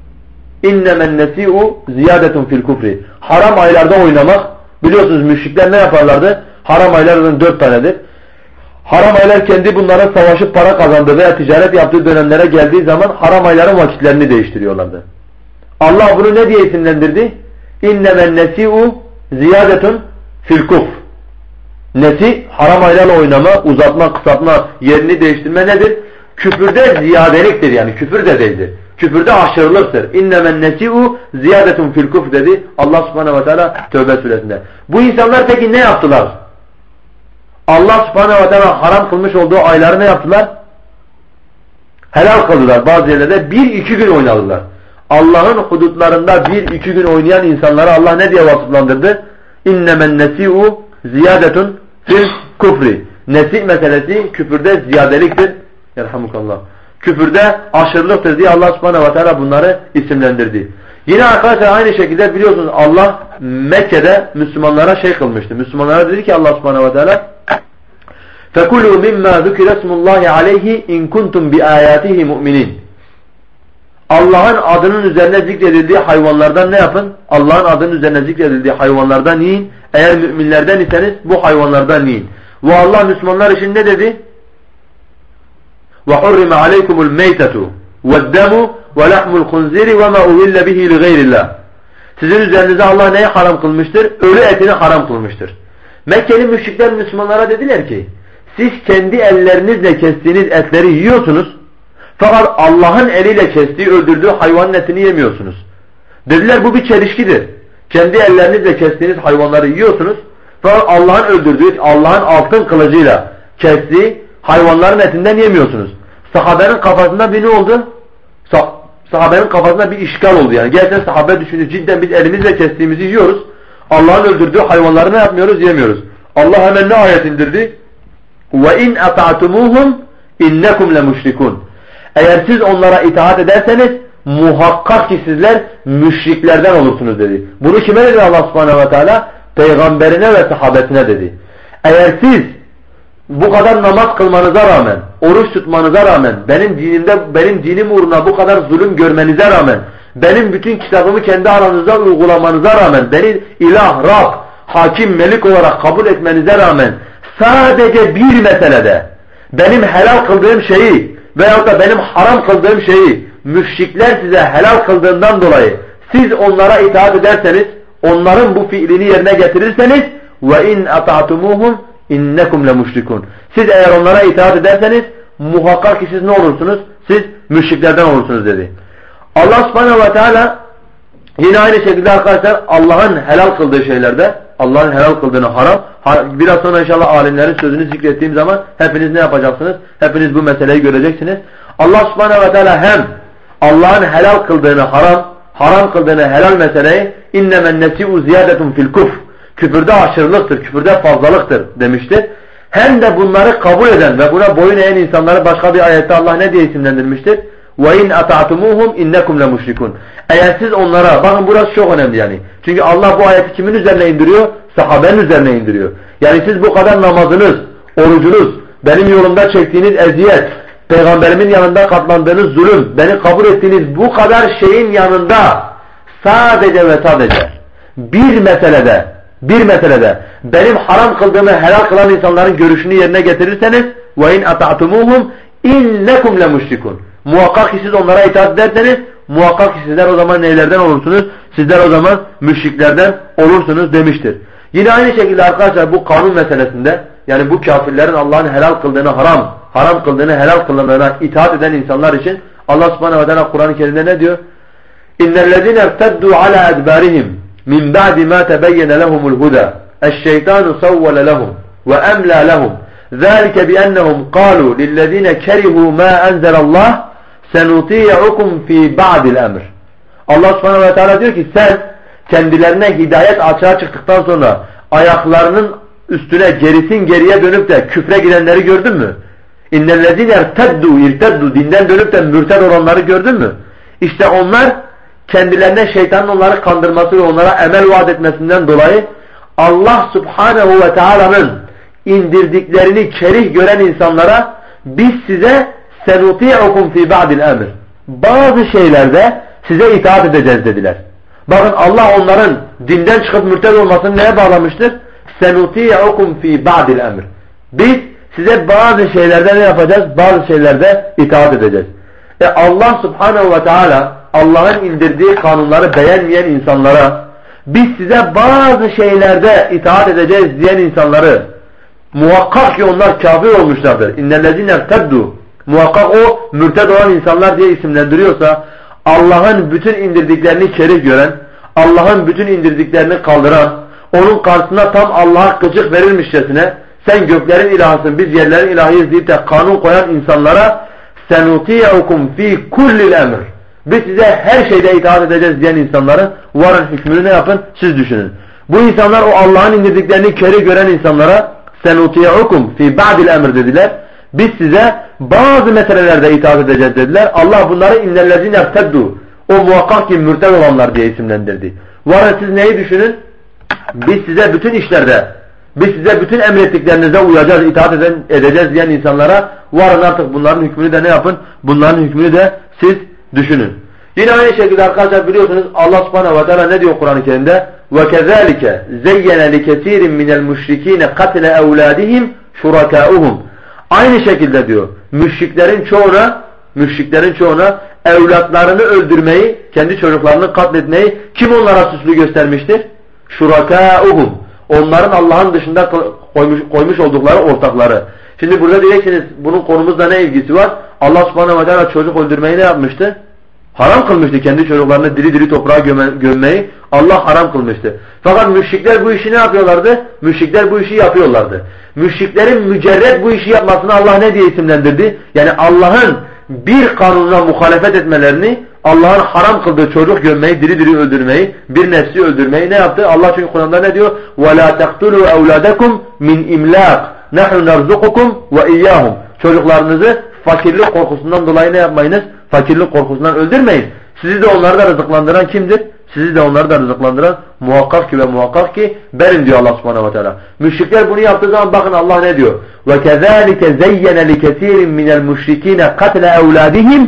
İnnemen nesi'u ziyadetun fil kufri. Haram aylarda oynamak, biliyorsunuz müşrikler ne yaparlardı? Haram aylardan 4 tanedir. Haram aylar kendi bunların savaşıp para kazandığı veya ticaret yaptığı dönemlere geldiği zaman haram ayların vakitlerini değiştiriyorlardı. Allah bunu ne diye isimlendirdi? İnnemen nesi'u ziyadetun fil kufr. Nesi, haram aylarla oynama, uzatma, kısaltma, yerini değiştirme nedir? Küfürde ziyadeliktir, yani küfür de değildir. Küfürde aşırılıktır. İnnemen nesi'u ziyadetun fil kufr dedi Allah Subhanahu ve Teala Tevbe suresinde. Bu insanlar peki ne yaptılar? Allah Subhanahu ve Teala haram kılmış olduğu ayları ne yaptılar? Helal kıldılar. Bazı yerlerde 1-2 gün oynadılar. Allah'ın hudutlarında 1-2 gün oynayan insanlara Allah ne diye vasıflandırdı? İnnemen nesi'u ziyadetun fil kufri. Nesih meselesi küfürde ziyadeliktir. Yerhamukallah. Küfürde aşırılıktır diye Allah Subhanahu ve Teala bunları isimlendirdi. Yine arkadaşlar aynı şekilde biliyorsunuz Allah Mekke'de Müslümanlara şey kılmıştı. Müslümanlara dedi ki Allah Subhanahu ve Teala فَكُلُوا مِمَّا ذُكِرَ اسْمُ اللّٰهِ عَلَيْهِ اِنْ كُنْتُمْ بِآيَاتِهِ مُؤْمِنِينَ Allah'ın adının üzerine zikredildiği hayvanlardan ne yapın? Allah'ın adının üzerine zikredildiği hayvanlardan yiyin. Eğer müminlerden iseniz bu hayvanlardan yiyin. Ve Allah Müslümanlar için ne dedi? وَحُرِّمَ عَلَيْكُمُ الْمَيْتَةُ وَالدَّمُ وَلَحْمُ الْخُنْزِيرِ وَمَا اُهِلَّ بِهِ لِغَيْرِ اللّٰهِ Sizin üzerinize Allah neyi haram kılmıştır? Ölü etini haram kılmıştır. Mekkeli müşrikler Müslümanlara dediler ki siz kendi ellerinizle kestiğiniz etleri yiyorsunuz fakat Allah'ın eliyle kestiği, öldürdüğü hayvanın etini yemiyorsunuz. Dediler bu bir çelişkidir. Kendi ellerinizle kestiğiniz hayvanları yiyorsunuz fakat Allah'ın öldürdüğü, Allah'ın altın kılıcıyla kestiği hayvanların etinden yemiyorsunuz. Sahabenin kafasında bir ne oldu? Sahabenin kafasında bir işgal oldu yani. Gerçekten sahabe düşündü. Cidden biz elimizle kestiğimizi yiyoruz. Allah'ın öldürdüğü hayvanları ne yapmıyoruz? Yemiyoruz. Allah hemen ne ayet indirdi? وَاِنْ اَطَعْتُمُوهُمْ اِنَّكُمْ لَمُشْرِكُونَ Eğer siz onlara itaat ederseniz muhakkak ki sizler müşriklerden olursunuz dedi. Bunu kime dedi Allah Subhanahu ve Teala? Peygamberine ve sahabesine dedi. Eğer siz bu kadar namaz kılmanıza rağmen, oruç tutmanıza rağmen, benim dinim uğruna bu kadar zulüm görmenize rağmen, benim bütün kitabımı kendi aranızda uygulamanıza rağmen, beni ilah, Rab, hakim, melik olarak kabul etmenize rağmen sadece bir meselede benim helal kıldığım şeyi veyahut da benim haram kıldığım şeyi müşrikler size helal kıldığından dolayı siz onlara itaat ederseniz, onların bu fiilini yerine getirirseniz وَاِنْ اَطَعْتُمُوهُمْ اِنَّكُمْ لَمُشْرِكُونَ Siz eğer onlara itaat ederseniz muhakkak ki siz ne olursunuz? Siz müşriklerden olursunuz dedi. Allah Subhanahu ve Teala yine aynı şekilde arkadaşlar Allah'ın helal kıldığı şeylerde, Allah'ın helal kıldığını haram, biraz sonra inşallah alimlerin sözünü zikrettiğim zaman hepiniz ne yapacaksınız? Hepiniz bu meseleyi göreceksiniz. Allah Subhanahu ve Teala hem Allah'ın helal kıldığını haram kıldığını helal meseleyi innemen nesi'u ziyadetun fil kufr. Küfürde aşırılıktır, küfürde fazlalıktır demiştir. Hem de bunları kabul eden ve buna boyun eğen insanları başka bir ayette Allah ne diye isimlendirmiştir? وَاِنْ اَطَعْتُمُوهُمْ اِنَّكُمْ لَمُشْرِكُونَ. Eğer siz onlara, bakın burası çok önemli yani. Çünkü Allah bu ayeti kimin üzerine indiriyor? Sahabenin üzerine indiriyor. Yani siz bu kadar namazınız, orucunuz, benim yolumda çektiğiniz eziyet, peygamberimin yanında katlandığınız zulüm, beni kabul ettiğiniz bu kadar şeyin yanında sadece ve sadece bir meselede benim haram kıldığımı helal kılan insanların görüşünü yerine getirirseniz وَاِنْ اَطَعْتُمُوهُمْ اِنَّكُمْ لَمُشْرِكُونَ. Muhakkak ki siz onlara itaat ederseniz muhakkak ki sizler o zaman neylerden olursunuz? Sizler o zaman müşriklerden olursunuz demiştir. Yine aynı şekilde arkadaşlar bu kanun meselesinde yani bu kafirlerin Allah'ın helal kıldığını haram kıldığını helal kılınana itaat eden insanlar için Allah subhanehu ve teala Kur'an-ı Kerim'de ne diyor? اِنَّ الَّذِينَ ارْتَدُّوا عَلَى أَدْبَارِهِمْ مِنْ بَعْدِ مَا تَبَيَّنَ لَهُمُ الْهُدَى الشَّيْطَانُ سَوَّلَ لَهُمْ وَأَمْلَى لَهُمْ ذَلِكَ بِأَنَّهُمْ قَالُوا لِلَّذِينَ كَرِهُوا مَا أَنْزَلَ اللّٰهِ سَنُطِيعُكُمْ فِي بَعْدِ الْأَمْرِ. Allah subhanahu ve teala diyor ki sen kendilerine hidayet açığa çıktıktan sonra ayaklarının üstüne geriye dönüp de küfre gidenleri gördün mü? İnnellezîne irteddu dinden dönüp de mürted olanları gördün mü? İşte onlar kendilerine şeytanın onları kandırması ve onlara emel vaat etmesinden dolayı Allah subhanehu ve teala'nın indirdiklerini kerih gören insanlara biz size senuti'ukum fi ba'dil emr. Bazı şeylerde size itaat edeceğiz dediler. Bakın Allah onların dinden çıkıp mürted olmasını neye bağlamıştır? Senuti'ukum fi ba'dil emr. Biz size bazı şeylerde ne yapacağız? Bazı şeylerde itaat edeceğiz. Allah subhanehu ve teala Allah'ın indirdiği kanunları beğenmeyen insanlara biz size bazı şeylerde itaat edeceğiz diyen insanları muhakkak ki onlar kafir olmuşlardır. İnnellezîne irteddu. Muhakkak o mürted olan insanlar diye isimlendiriyorsa Allah'ın bütün indirdiklerini kerih gören, Allah'ın bütün indirdiklerini kaldıran, onun karşısına tam Allah'a gıcık verilmişçesine sen göklerin ilahısın biz yerlerin ilahıyız deyip de kanun koyan insanlara senuti'ukum fi kullil emr. Biz size her şeyde itaat edeceğiz diyen insanların varın hükmünü ne yapın? Siz düşünün. Bu insanlar o Allah'ın indirdiklerini kerih gören insanlara senuti'ukum fi ba'dil emr dediler. Biz size bazı meselelerde itaat edeceğiz dediler. Allah bunları innellezîne irteddu. O muhakkak ki mürted olanlar diye isimlendirdi. Varın siz neyi düşünün? Biz size bütün işlerde, biz size bütün emrettiklerinize uyacağız, itaat edeceğiz diyen insanlara varın artık bunların hükmünü de ne yapın? Bunların hükmünü de siz düşünün. Yine aynı şekilde arkadaşlar biliyorsunuz Allah subhanehu ve teala ne diyor Kur'an-ı Kerim'de? وَكَذَٰلِكَ زَيَّنَ لِكَثِيرٍ مِنَ الْمُشْرِك۪ينَ قَتْلَ اَوْلَادِهِمْ شُرَكَاؤُهُمْ. Aynı şekilde diyor müşriklerin çoğuna evlatlarını öldürmeyi, kendi çocuklarını katletmeyi kim onlara süslü göstermiştir? Şurakâuhum. Onların Allah'ın dışında koymuş oldukları ortakları. Şimdi burada diyeceksiniz bunun konumuzla ne ilgisi var? Allah subhanahu ve teala çocuk öldürmeyi ne yapmıştı? Haram kılmıştı kendi çocuklarını diri diri toprağa gömmeyi. Allah haram kılmıştı. Fakat müşrikler bu işi ne yapıyorlardı? Müşrikler bu işi yapıyorlardı. Müşriklerin mücerred bu işi yapmasını Allah ne diye isimlendirdi? Yani Allah'ın bir kanununa muhalefet etmelerini, Allah'ın haram kıldığı çocuk gömmeyi, diri diri öldürmeyi, bir nefsi öldürmeyi ne yaptı? Allah çünkü Kur'an'da ne diyor? وَلَا تَقْتُلُوا أَوْلَادَكُمْ مِنْ اِمْلَاقٍ نَحْنُ نَرْزُقُكُمْ وَاِيَّاهُمْ. Çocuklarınızı fakirlik korkusundan dolayı ne yapmayınız? Fakirlik korkusundan öldürmeyin. Sizi de onları da rızıklandıran kimdir? Sizi de onları da rızıklandıran muhakkak ki ve muhakkak ki benim diyor Allah subhanahu ve teala. Müşrikler bunu yaptığı zaman bakın Allah ne diyor? وَكَذَٰلِكَ زَيَّنَ لِكَثِيرٍ مِنَ الْمُشْرِك۪ينَ قَتْلَ اَوْلَادِهِمْ.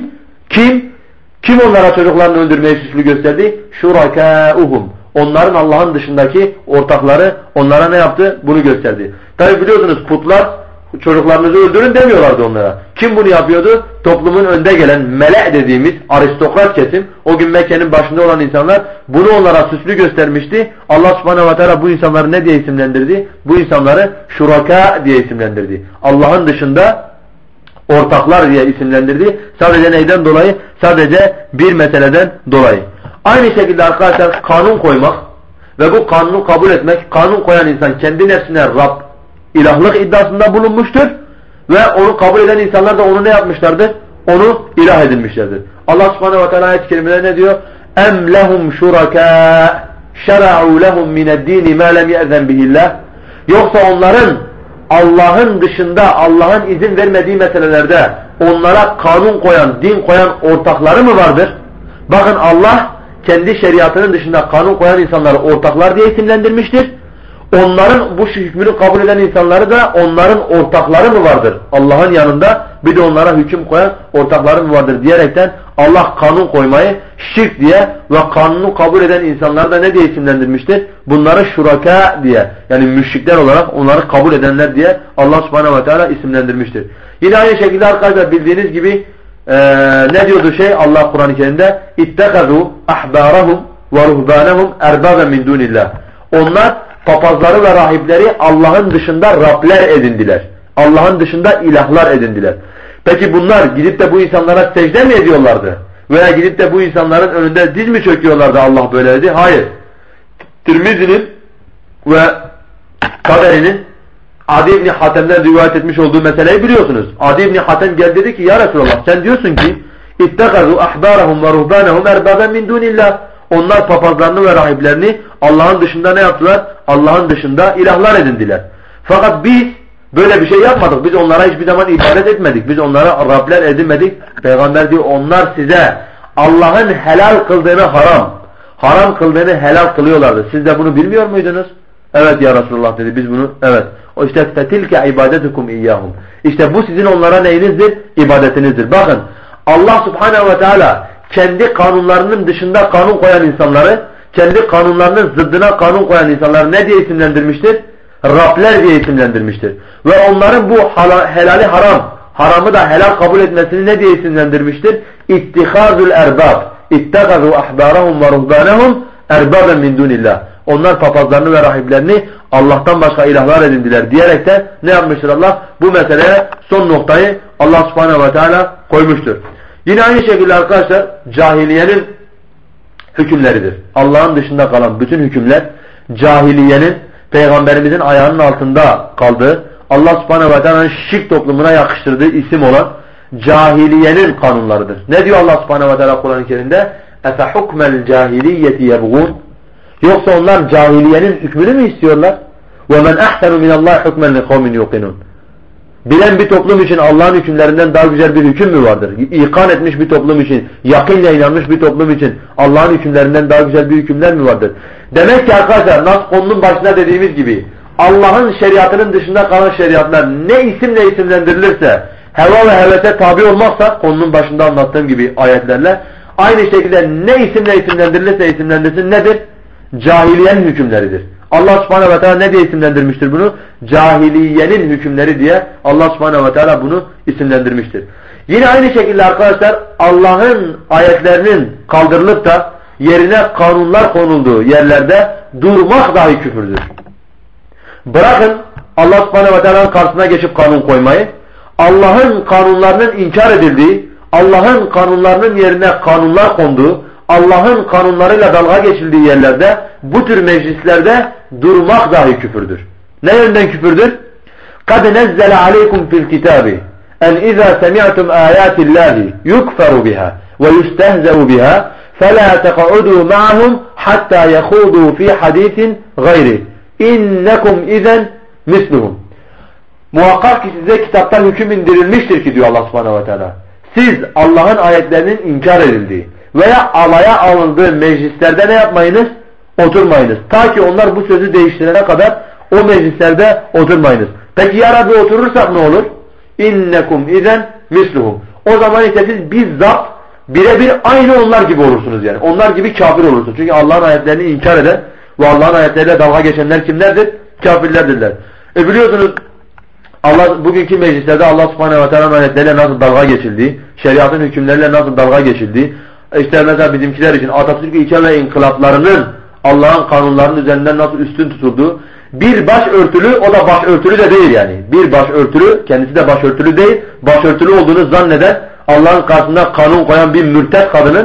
Kim onlara çocuklarını öldürmeyi süslü gösterdi? شُرَكَاؤُهُمْ. Onların Allah'ın dışındaki ortakları onlara ne yaptı? Bunu gösterdi. Tabi biliyorsunuz putlar çocuklarınızı öldürün demiyorlardı onlara. Kim bunu yapıyordu? Toplumun önde gelen mele dediğimiz aristokrat kesim, o gün Mekke'nin başında olan insanlar bunu onlara süslü göstermişti. Allah subhanehu ve teala bu insanları ne diye isimlendirdi? Bu insanları şuraka diye isimlendirdi. Allah'ın dışında ortaklar diye isimlendirdi. Sadece neyden dolayı? Sadece bir meseleden dolayı. Aynı şekilde arkadaşlar kanun koymak ve bu kanunu kabul etmek, kanun koyan insan kendi nefsine Rab, ilahlık iddiasında bulunmuştur ve onu kabul eden insanlar da onu ne yapmışlardır? Onu ilah edinmişlerdir. Allah subhanehu ve teala ayet-i kerimede ne diyor? اَمْ لَهُمْ شُرَكَاءَ شَرَعُوا لَهُمْ مِنَ الدِّينِ مَا لَمْ يَأْذَنْ بِهِ اللّٰهِ Yoksa onların Allah'ın dışında, Allah'ın izin vermediği meselelerde onlara kanun koyan, din koyan ortakları mı vardır? Bakın Allah kendi şeriatının dışında kanun koyan insanları ortaklar diye isimlendirmiştir. Onların bu hükmünü kabul eden insanları da onların ortakları mı vardır? Allah'ın yanında bir de onlara hüküm koyan ortakları mı vardır diyerekten Allah kanun koymayı şirk diye ve kanunu kabul eden insanları da ne diye isimlendirmiştir? Bunları şuraka diye, yani müşrikler olarak onları kabul edenler diye Allah subhanehu ve teala isimlendirmiştir. Yine aynı şekilde arkadaşlar bildiğiniz gibi ne diyordu Allah Kur'an-ı Kerim'de? İttekazû ahbârahum ve ruhbânehum erbâben min dûnillah. Onlar papazları ve rahipleri Allah'ın dışında Rabler edindiler. Allah'ın dışında ilahlar edindiler. Peki bunlar gidip de bu insanlara secde mi ediyorlardı? Veya gidip de bu insanların önünde diz mi çöküyorlardı Allah böyle dedi? Hayır. Tirmizi'nin ve Taberi'nin Adi İbni Hatem'den rivayet etmiş olduğu meseleyi biliyorsunuz. Adi İbni Hatem geldi dedi ki ya Resulallah sen diyorsun ki اِتَّخَذُوا اَحْبَارَهُمْ وَرُهْبَانَهُمْ اَرْبَابًا مِنْ دُونِ اللّٰهِ Onlar papazlarını ve rahiplerini Allah'ın dışında ne yaptılar? Allah'ın dışında ilahlar edindiler. Fakat biz böyle bir şey yapmadık. Biz onlara hiçbir zaman ibadet etmedik. Biz onlara Rabler edinmedik. Peygamber diyor onlar size Allah'ın helal kıldığını haram kıldığını helal kılıyorlardı. Siz de bunu bilmiyor muydunuz? Evet ya Resulullah dedi. Biz bunu evet. O işte fetilke ibadetukum iyyahum. İşte bu sizin onlara neyinizdir? İbadetinizdir. Bakın Allah Subhanahu ve Teala kendi kanunlarının dışında kanun koyan insanları, kendi kanunlarının zıddına kanun koyan insanları ne diye isimlendirmiştir? Rabler diye isimlendirmiştir. Ve onların bu helali haramı da helal kabul etmesini ne diye isimlendirmiştir? İttihazul erbab. İttegazu ahbarahum ve ruhbanahum erbaben min dunillah. Onlar papazlarını ve rahiplerini Allah'tan başka ilahlar edindiler diyerekten ne yapmıştır Allah? Bu meseleye son noktayı Allah subhanehu ve teala koymuştur. Yine aynı şekilde arkadaşlar cahiliyenin hükümleridir. Allah'ın dışında kalan bütün hükümler cahiliyenin Peygamberimizin ayağının altında kaldığı, Allah subhanehu ve teala'nın şirk toplumuna yakıştırdığı isim olan cahiliyenin kanunlarıdır. Ne diyor Allah subhanehu ve teala Kur'an-ı Kerim'de? اَفَحُكْمَ الْجَاهِلِيَّةِ يَبْغُونَ Yoksa onlar cahiliyenin hükmünü mü istiyorlar? وَمَنْ أَحْسَنُ مِنَ اللّٰهِ حُكْمًا لِقَوْمٍ يُوقِنُونَ Bilen bir toplum için Allah'ın hükümlerinden daha güzel bir hüküm mü vardır? İkan etmiş bir toplum için, yakınla inanmış bir toplum için Allah'ın hükümlerinden daha güzel bir hükümler mi vardır? Demek ki arkadaşlar nas konunun başında dediğimiz gibi Allah'ın şeriatının dışında kalan şeriatlar ne isimle isimlendirilirse heva ve hevese tabi olmazsa konunun başında anlattığım gibi ayetlerle aynı şekilde ne isimle isimlendirilirse isimlendirsin nedir? Cahiliyenin hükümleridir. Allah subhanehu ve teala ne diye isimlendirmiştir bunu? Cahiliyenin hükümleri diye Allah subhanehu ve teala bunu isimlendirmiştir. Yine aynı şekilde arkadaşlar Allah'ın ayetlerinin kaldırılıp da yerine kanunlar konulduğu yerlerde durmak dahi küfürdür. Bırakın Allah subhanehu ve teala'nın karşısına geçip kanun koymayı, Allah'ın kanunlarının inkar edildiği, Allah'ın kanunlarının yerine kanunlar konduğu, Allah'ın kanunlarıyla dalga geçildiği yerlerde, bu tür meclislerde durmak dahi küfürdür. Ne yönden küfürdür? قَدْ نَزَّلَ عَلَيْكُمْ فِي الْكِتَابِ اَنْ اِذَا سَمِعْتُمْ آيَاتِ اللّٰهِ يُكْفَرُ بِهَا وَيُسْتَهْزَوْ بِهَا فَلَا تَقْعُدُوا مَعَهُمْ حَتَّى يَخُوضُوا فِي حَدِيثٍ غَيْرِهِ اِنَّكُمْ اِذًا مِثْلُهُمْ Muhakkak ki size kitaptan hüküm indirilmiştir ki diyor Allah subhanahu ve teala. Siz Allah'ın ayetlerinin inkar edildiği veya alaya alındığı meclislerde ne yapmayınız? Oturmayınız. Ta ki onlar bu sözü değiştirene kadar o meclislerde oturmayınız. Peki ya Rabbi oturursak ne olur? İnnekum izen misluhum. O zaman ise siz bizzat birebir aynı onlar gibi olursunuz yani. Onlar gibi kafir olursunuz. Çünkü Allah'ın ayetlerini inkar eden ve Allah'ın ayetleriyle dalga geçenler kimlerdir? Kafirlerdirler. Biliyorsunuz Allah bugünkü meclislerde Allah subhanehu ve teala'nın ayetleriyle nasıl dalga geçildiği, şeriatın hükümleriyle nasıl dalga geçildiği, işte mesela bizimkiler için Atatürk ilke ve inkılaplarının Allah'ın kanunlarının üzerinden nasıl üstün tutulduğu, bir başörtülü, o da başörtülü de değil yani. Bir başörtülü, kendisi de başörtülü değil, başörtülü olduğunu zanneden Allah'ın karşısında kanun koyan bir mürtet kadının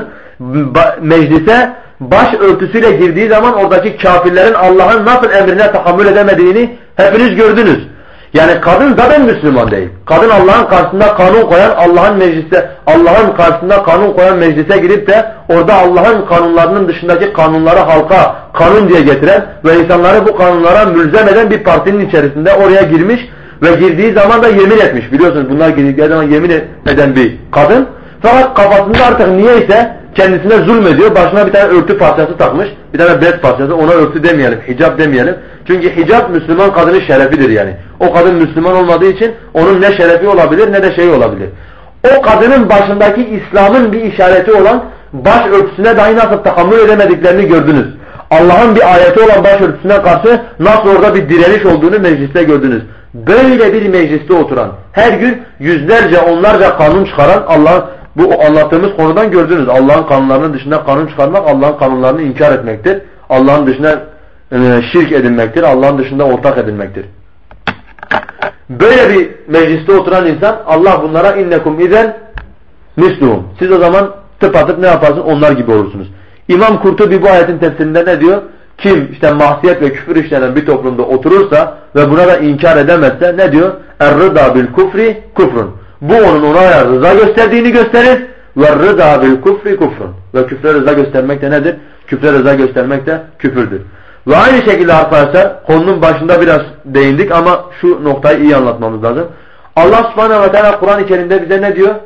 meclise başörtüsüyle girdiği zaman oradaki kafirlerin Allah'ın nasıl emrine tahammül edemediğini hepiniz gördünüz. Yani kadın zaten Müslüman değil. Kadın Allah'ın karşısında kanun koyan, Allah'ın karşısında kanun koyan meclise girip de orada Allah'ın kanunlarının dışındaki kanunları halka kanun diye getiren ve insanları bu kanunlara mülzem eden bir partinin içerisinde oraya girmiş ve girdiği zaman da yemin etmiş. Biliyorsunuz bunlar girdikleri zaman yemin eden bir kadın. Fakat kafasında artık niyeyse kendisine zulmediyor. Başına bir tane örtü parçası takmış. Bir tane bez parçası. Ona örtü demeyelim, hicap demeyelim. Çünkü hicap Müslüman kadının şerefidir yani. O kadın Müslüman olmadığı için onun ne şerefi olabilir ne de şeyi olabilir. O kadının başındaki İslam'ın bir işareti olan baş örtüsüne dahi nasıl tahammül edemediklerini gördünüz. Allah'ın bir ayeti olan baş örtüsüne karşı nasıl orada bir direniş olduğunu mecliste gördünüz. Böyle bir mecliste oturan, her gün yüzlerce onlarca kanun çıkaran bu anlattığımız konudan gördünüz. Allah'ın kanunlarının dışında kanun çıkarmak, Allah'ın kanunlarını inkar etmektir. Allah'ın dışına şirk edilmektir. Allah'ın dışında ortak edilmektir. Böyle bir mecliste oturan insan Allah bunlara innekum izen misluhum. Siz o zaman tıpatıp ne yaparsınız? Onlar gibi olursunuz. İmam Kurtubi bu ayetin tefsirinde ne diyor? Kim işte mahsiyet ve küfür işlenen bir toplumda oturursa ve buna da inkar edemezse ne diyor? Er-rıda bil kufri kufrun. Bu onun ona rıza gösterdiğini gösterir. Ve rıda bil kufri kufrun. Ve küfre rıza göstermek de nedir? Küfre rıza göstermek de küfürdür. Ve aynı şekilde arkadaşlar konunun başında biraz değindik ama şu noktayı iyi anlatmamız lazım. Allah subhanehu ve teala Kur'an-ı Kerim'de bize ne diyor?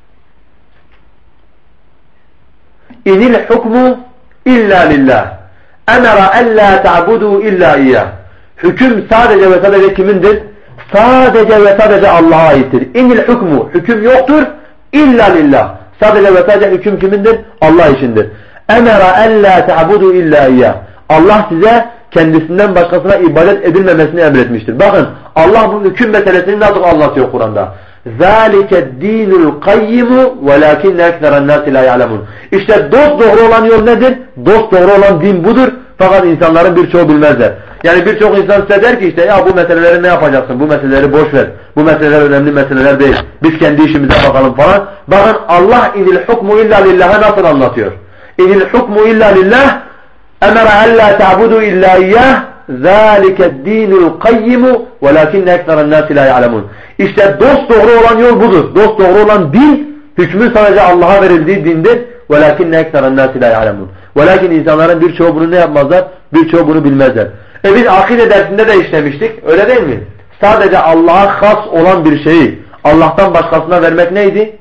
İnil hukmu illa lillah. Emara ella ta'budu illa iyyah. Hüküm sadece ve sadece kimindir? Sadece ve sadece Allah'a aittir. İnil hukmu, hüküm yoktur illa lillah. Sadece ve sadece hüküm kimindir? Allah içindir. Emara ella ta'budu illa iyyah. Allah size kendisinden başkasına ibadet edilmemesini emretmiştir. Bakın Allah bu hüküm meselesini nasıl anlatıyor Kur'an'da? ذَٰلِكَ الدِّينُ الْقَيِّمُ وَلَاكِنَّ اَكْثَرَ النَّاسِ لَا يَعْلَمُونَ. İşte dosdoğru olan yol nedir? Dosdoğru olan din budur. Fakat insanların birçoğu bilmezler. Yani birçok insan size der ki işte ya bu meseleleri ne yapacaksın? Bu meseleleri boş ver. Bu meseleler önemli meseleler değil. Biz kendi işimize bakalım falan. Bakın Allah inil hukmu illa lillah'a nasıl anlatıyor? İnil hukmu illa lillah emara alla ta'budu illa iyyah zâlike dinul qayyimu velâkinne ekseran nâsi lâ ya'lemûn. İşte dosdoğru olan yol budur. Dosdoğru olan din, hükmün sadece Allah'a verildiği dindir. Velâkinne ekseran nâsi lâ ya'lemûn. Velakin insanların birçoğu bunu ne yapmazlar? Birçoğu bunu bilmezler. Biz akide dersinde de işlemiştik. Öyle değil mi? Sadece Allah'a has olan bir şeyi Allah'tan başkasına vermek neydi?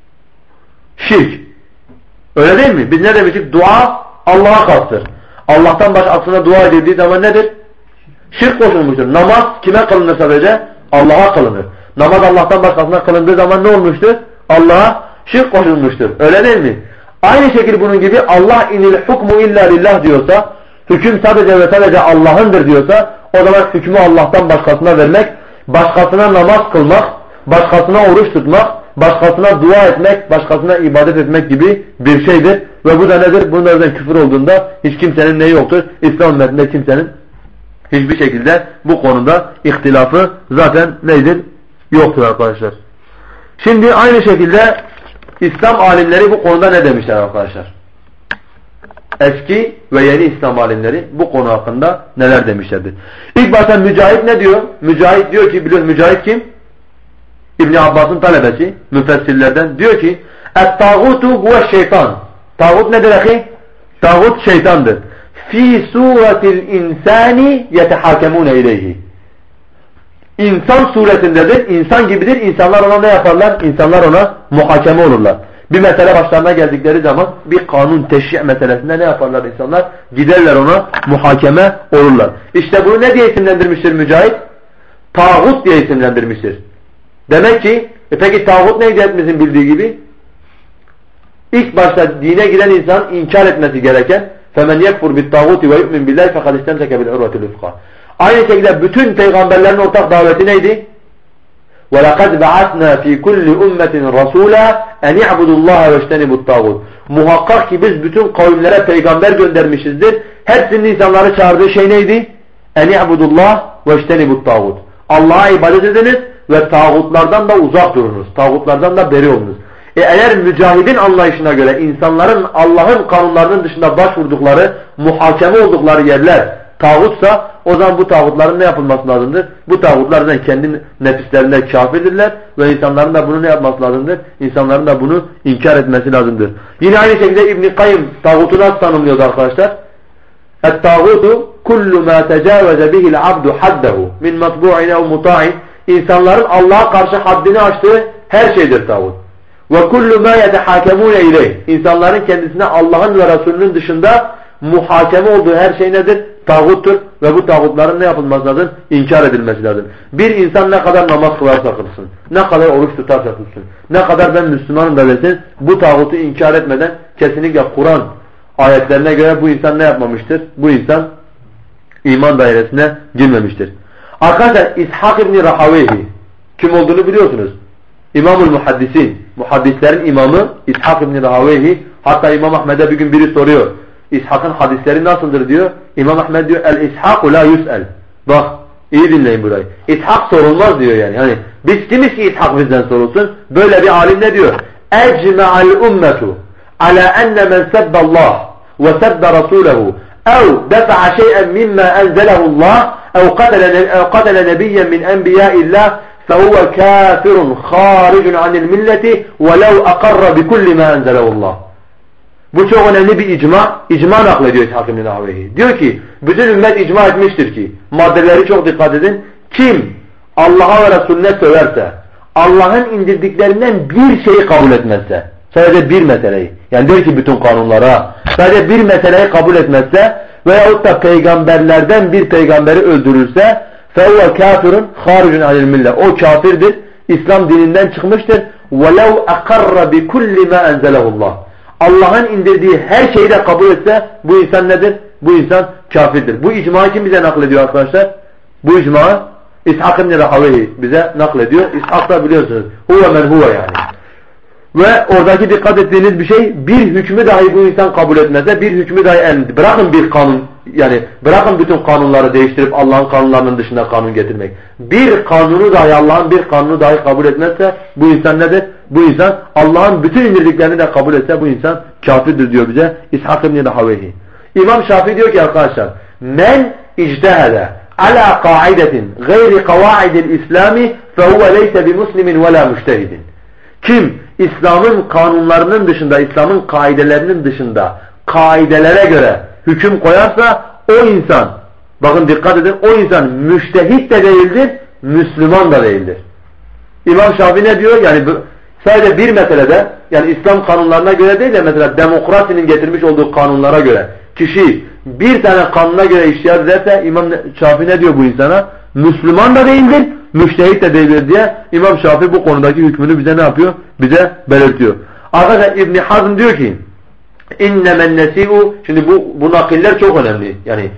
Şirk. Öyle değil mi? Biz ne demiştik? Dua Allah'a hastır. Allah'tan başkasına dua edildiği zaman nedir? Şirk koşulmuştur. Namaz kime kılınır sadece? Allah'a kılınır. Namaz Allah'tan başkasına kılındığı zaman ne olmuştur? Allah'a şirk koşulmuştur. Öyle değil mi? Aynı şekilde bunun gibi Allah inil hukmu illa lillah diyorsa, hüküm sadece ve sadece Allah'ındır diyorsa, o zaman hükmü Allah'tan başkasına vermek, başkasına namaz kılmak, başkasına oruç tutmak, başkasına dua etmek, başkasına ibadet etmek gibi bir şeydir. Ve bu da nedir? Bunlardan küfür olduğunda hiç kimsenin neyi yoktur? İslam ümmetinde kimsenin hiçbir şekilde bu konuda ihtilafı zaten nedir? Yoktur arkadaşlar. Şimdi aynı şekilde İslam alimleri bu konuda ne demişler arkadaşlar? Eski ve yeni İslam alimleri bu konu hakkında neler demişlerdir? İlk başta Mücahit ne diyor? Mücahit diyor ki, biliyorsun Mücahit kim? İbn Abbas'ın talebesi, müfessirlerden. Diyor ki "Et-tağutu huve şeytan." Tağut nedir ahi? Tağut şeytandır. "Fi suretil insani yetehakemune ileyhi." İnsan suretindedir, insan gibidir. İnsanlar ona ne yaparlar? İnsanlar ona muhakeme olurlar. Bir mesele başlarına geldikleri zaman bir kanun teşri' meselesinde ne yaparlar insanlar? Giderler ona muhakeme olurlar. İşte bunu ne diye isimlendirmiştir Mücahit? Tağut diye isimlendirmiştir. Demek ki peki tağut neydi hepimizin bildiği gibi? İlk başta dine giren insan inkar etmesi gereken فَمَنْ يَكْفُرْ بِالْتَاغُوتِ وَيُؤْمِنْ بِاللّٰهِ فَقَدْ اِسْتَمْسَكَ بِالْعُرْوَةِ الْوُثْقَى. Aynı şekilde bütün peygamberlerin ortak daveti neydi? وَلَقَدْ بَعَثْنَا ف۪ي كُلِّ اُمَّةٍ رَسُولًا اَنْ يَعْبُدُ اللّٰهَ وَاجْتَنِبُ الطَّاغُوتِ. Muhakkak ki biz bütün kavimlere peygamber göndermişizdir. Hepsinin insanları çağırdığı şey neydi? اَنْ يَعْبُدُ اللّٰهِ وَاجْتَنِبُ الطَّاغُوتِ. Allah'a ibadet ediniz ve tağutlardan da uzak durunuz. Tağutlardan da beri olunuz. Eğer mücahidin anlayışına göre insanların Allah'ın kanunlarının dışında başvurdukları, muhakeme oldukları yerler tağutsa, o zaman bu tağutların ne yapılması lazımdır? Bu tağutlar zaten kendi nefislerinde kafirdirler ve insanların da bunu ne yapması lazımdır? İnsanların da bunu inkar etmesi lazımdır. Yine aynı şekilde İbn-i Kayyım tağutu nasıl tanımlıyordu arkadaşlar? Et-tağutu kullu ma tecavveze bihil abdu haddehu min matbu'in ev muta'in. İnsanların Allah'a karşı haddini aştığı her şeydir tağut. Ve kullu ma yetehakemune ileyh. İnsanların kendisine Allah'ın ve Resulünün dışında muhakeme olduğu her şey nedir? Tağuttur ve bu tağutların ne yapılması lazım? İnkar edilmesi lazım. Bir insan ne kadar namaz kılarsa kılsın, ne kadar oruç tutarsa tutsun, ne kadar ben Müslümanım da desin, bu tağutu inkar etmeden kesinlikle Kur'an ayetlerine göre bu insan ne yapmamıştır? Bu insan iman dairesine girmemiştir. Arkadaşlar İshak İbni Rahavehi kim olduğunu biliyorsunuz. İmam-ül Muhaddisin, muhaddislerin imamı İshak İbni Rahavehi. Hatta İmam Ahmed'e bir gün biri soruyor. İshak'ın hadisleri nasıldır diyor. İmam Ahmed diyor el-İshak la yus'el. Bak iyi dinleyin burayı. İshak sorulmaz diyor yani. Hani biz kimiz ki İshak bizden sorulsun? Böyle bir alim ne diyor? Ecma'al ummetu ala enne men sebballah ve sebbe rasulehu ev defa'a şey'en mimma enzelehullah ev qatele nebiyyen min enbiyâillah fehuve kâfirun khâricun anil milleti velev akarra bikulli ma enzelehullah. Bu çok önemli bir icma. İcma naklediyor İshak İbn Rahavehi. Diyor ki bütün ümmet icma etmiştir ki maddeleri çok dikkat edin. Kim Allah'a ve Resulüne söverse, Allah'ın indirdiklerinden bir şeyi kabul etmezse, sadece bir meseleyi, yani der ki bütün kanunlara, sadece bir meseleyi kabul etmezse veyahut da peygamberlerden bir peygamberi öldürürse فَهُوَ كَافِرٌ خَارِجٌ عَنِ الْمِلَّةِ O kafirdir, İslam dininden çıkmıştır. وَلَوْ أَقَرَّ بِكُلِّ مَا أَنْزَلَهُ اللّٰهِ Allah'ın indirdiği her şeyi de kabul etse bu insan nedir? Bu insan kafirdir. Bu icmayı kim bize naklediyor arkadaşlar? Bu icmayı İshak İbn Rahavehi bize naklediyor. İshak da biliyorsunuz. Huve men huve yani. Ve oradaki dikkat ettiğiniz bir şey, bir hükmü dahi bu insan kabul etmezse, bir hükmü dahi bırakın bir kanun, yani bırakın bütün kanunları değiştirip Allah'ın kanunlarının dışında kanun getirmek. Bir kanunu dahi, Allah'ın bir kanunu dahi kabul etmezse bu insan nedir? Bu insan Allah'ın bütün indirdiklerini de kabul etse bu insan kafirdir diyor bize İshak İbn Rahavehi. İmam Şafii diyor ki arkadaşlar, men ictehede ala kaidetin gayri kavaidil İslami fehuve leyse bimuslimin ve la müştehidin. Kim İslam'ın kanunlarının dışında, İslam'ın kaidelerinin dışında kaidelere göre hüküm koyarsa o insan, bakın dikkat edin, o insan müştehit de değildir, Müslüman da değildir. İmam Şafii ne diyor? Yani sadece bir meselede, yani İslam kanunlarına göre değil de mesela demokrasinin getirmiş olduğu kanunlara göre kişi bir tane kanuna göre iştihad ederse İmam Şafii ne diyor bu insana? Müslüman da değildir, müştehit de değildir diye İmam Şafii bu konudaki hükmünü bize ne yapıyor? Bize belirtiyor. Arkadaşlar İbn Hazm diyor ki İnnemen nesi'u, şimdi bu nakiller çok önemli. Yani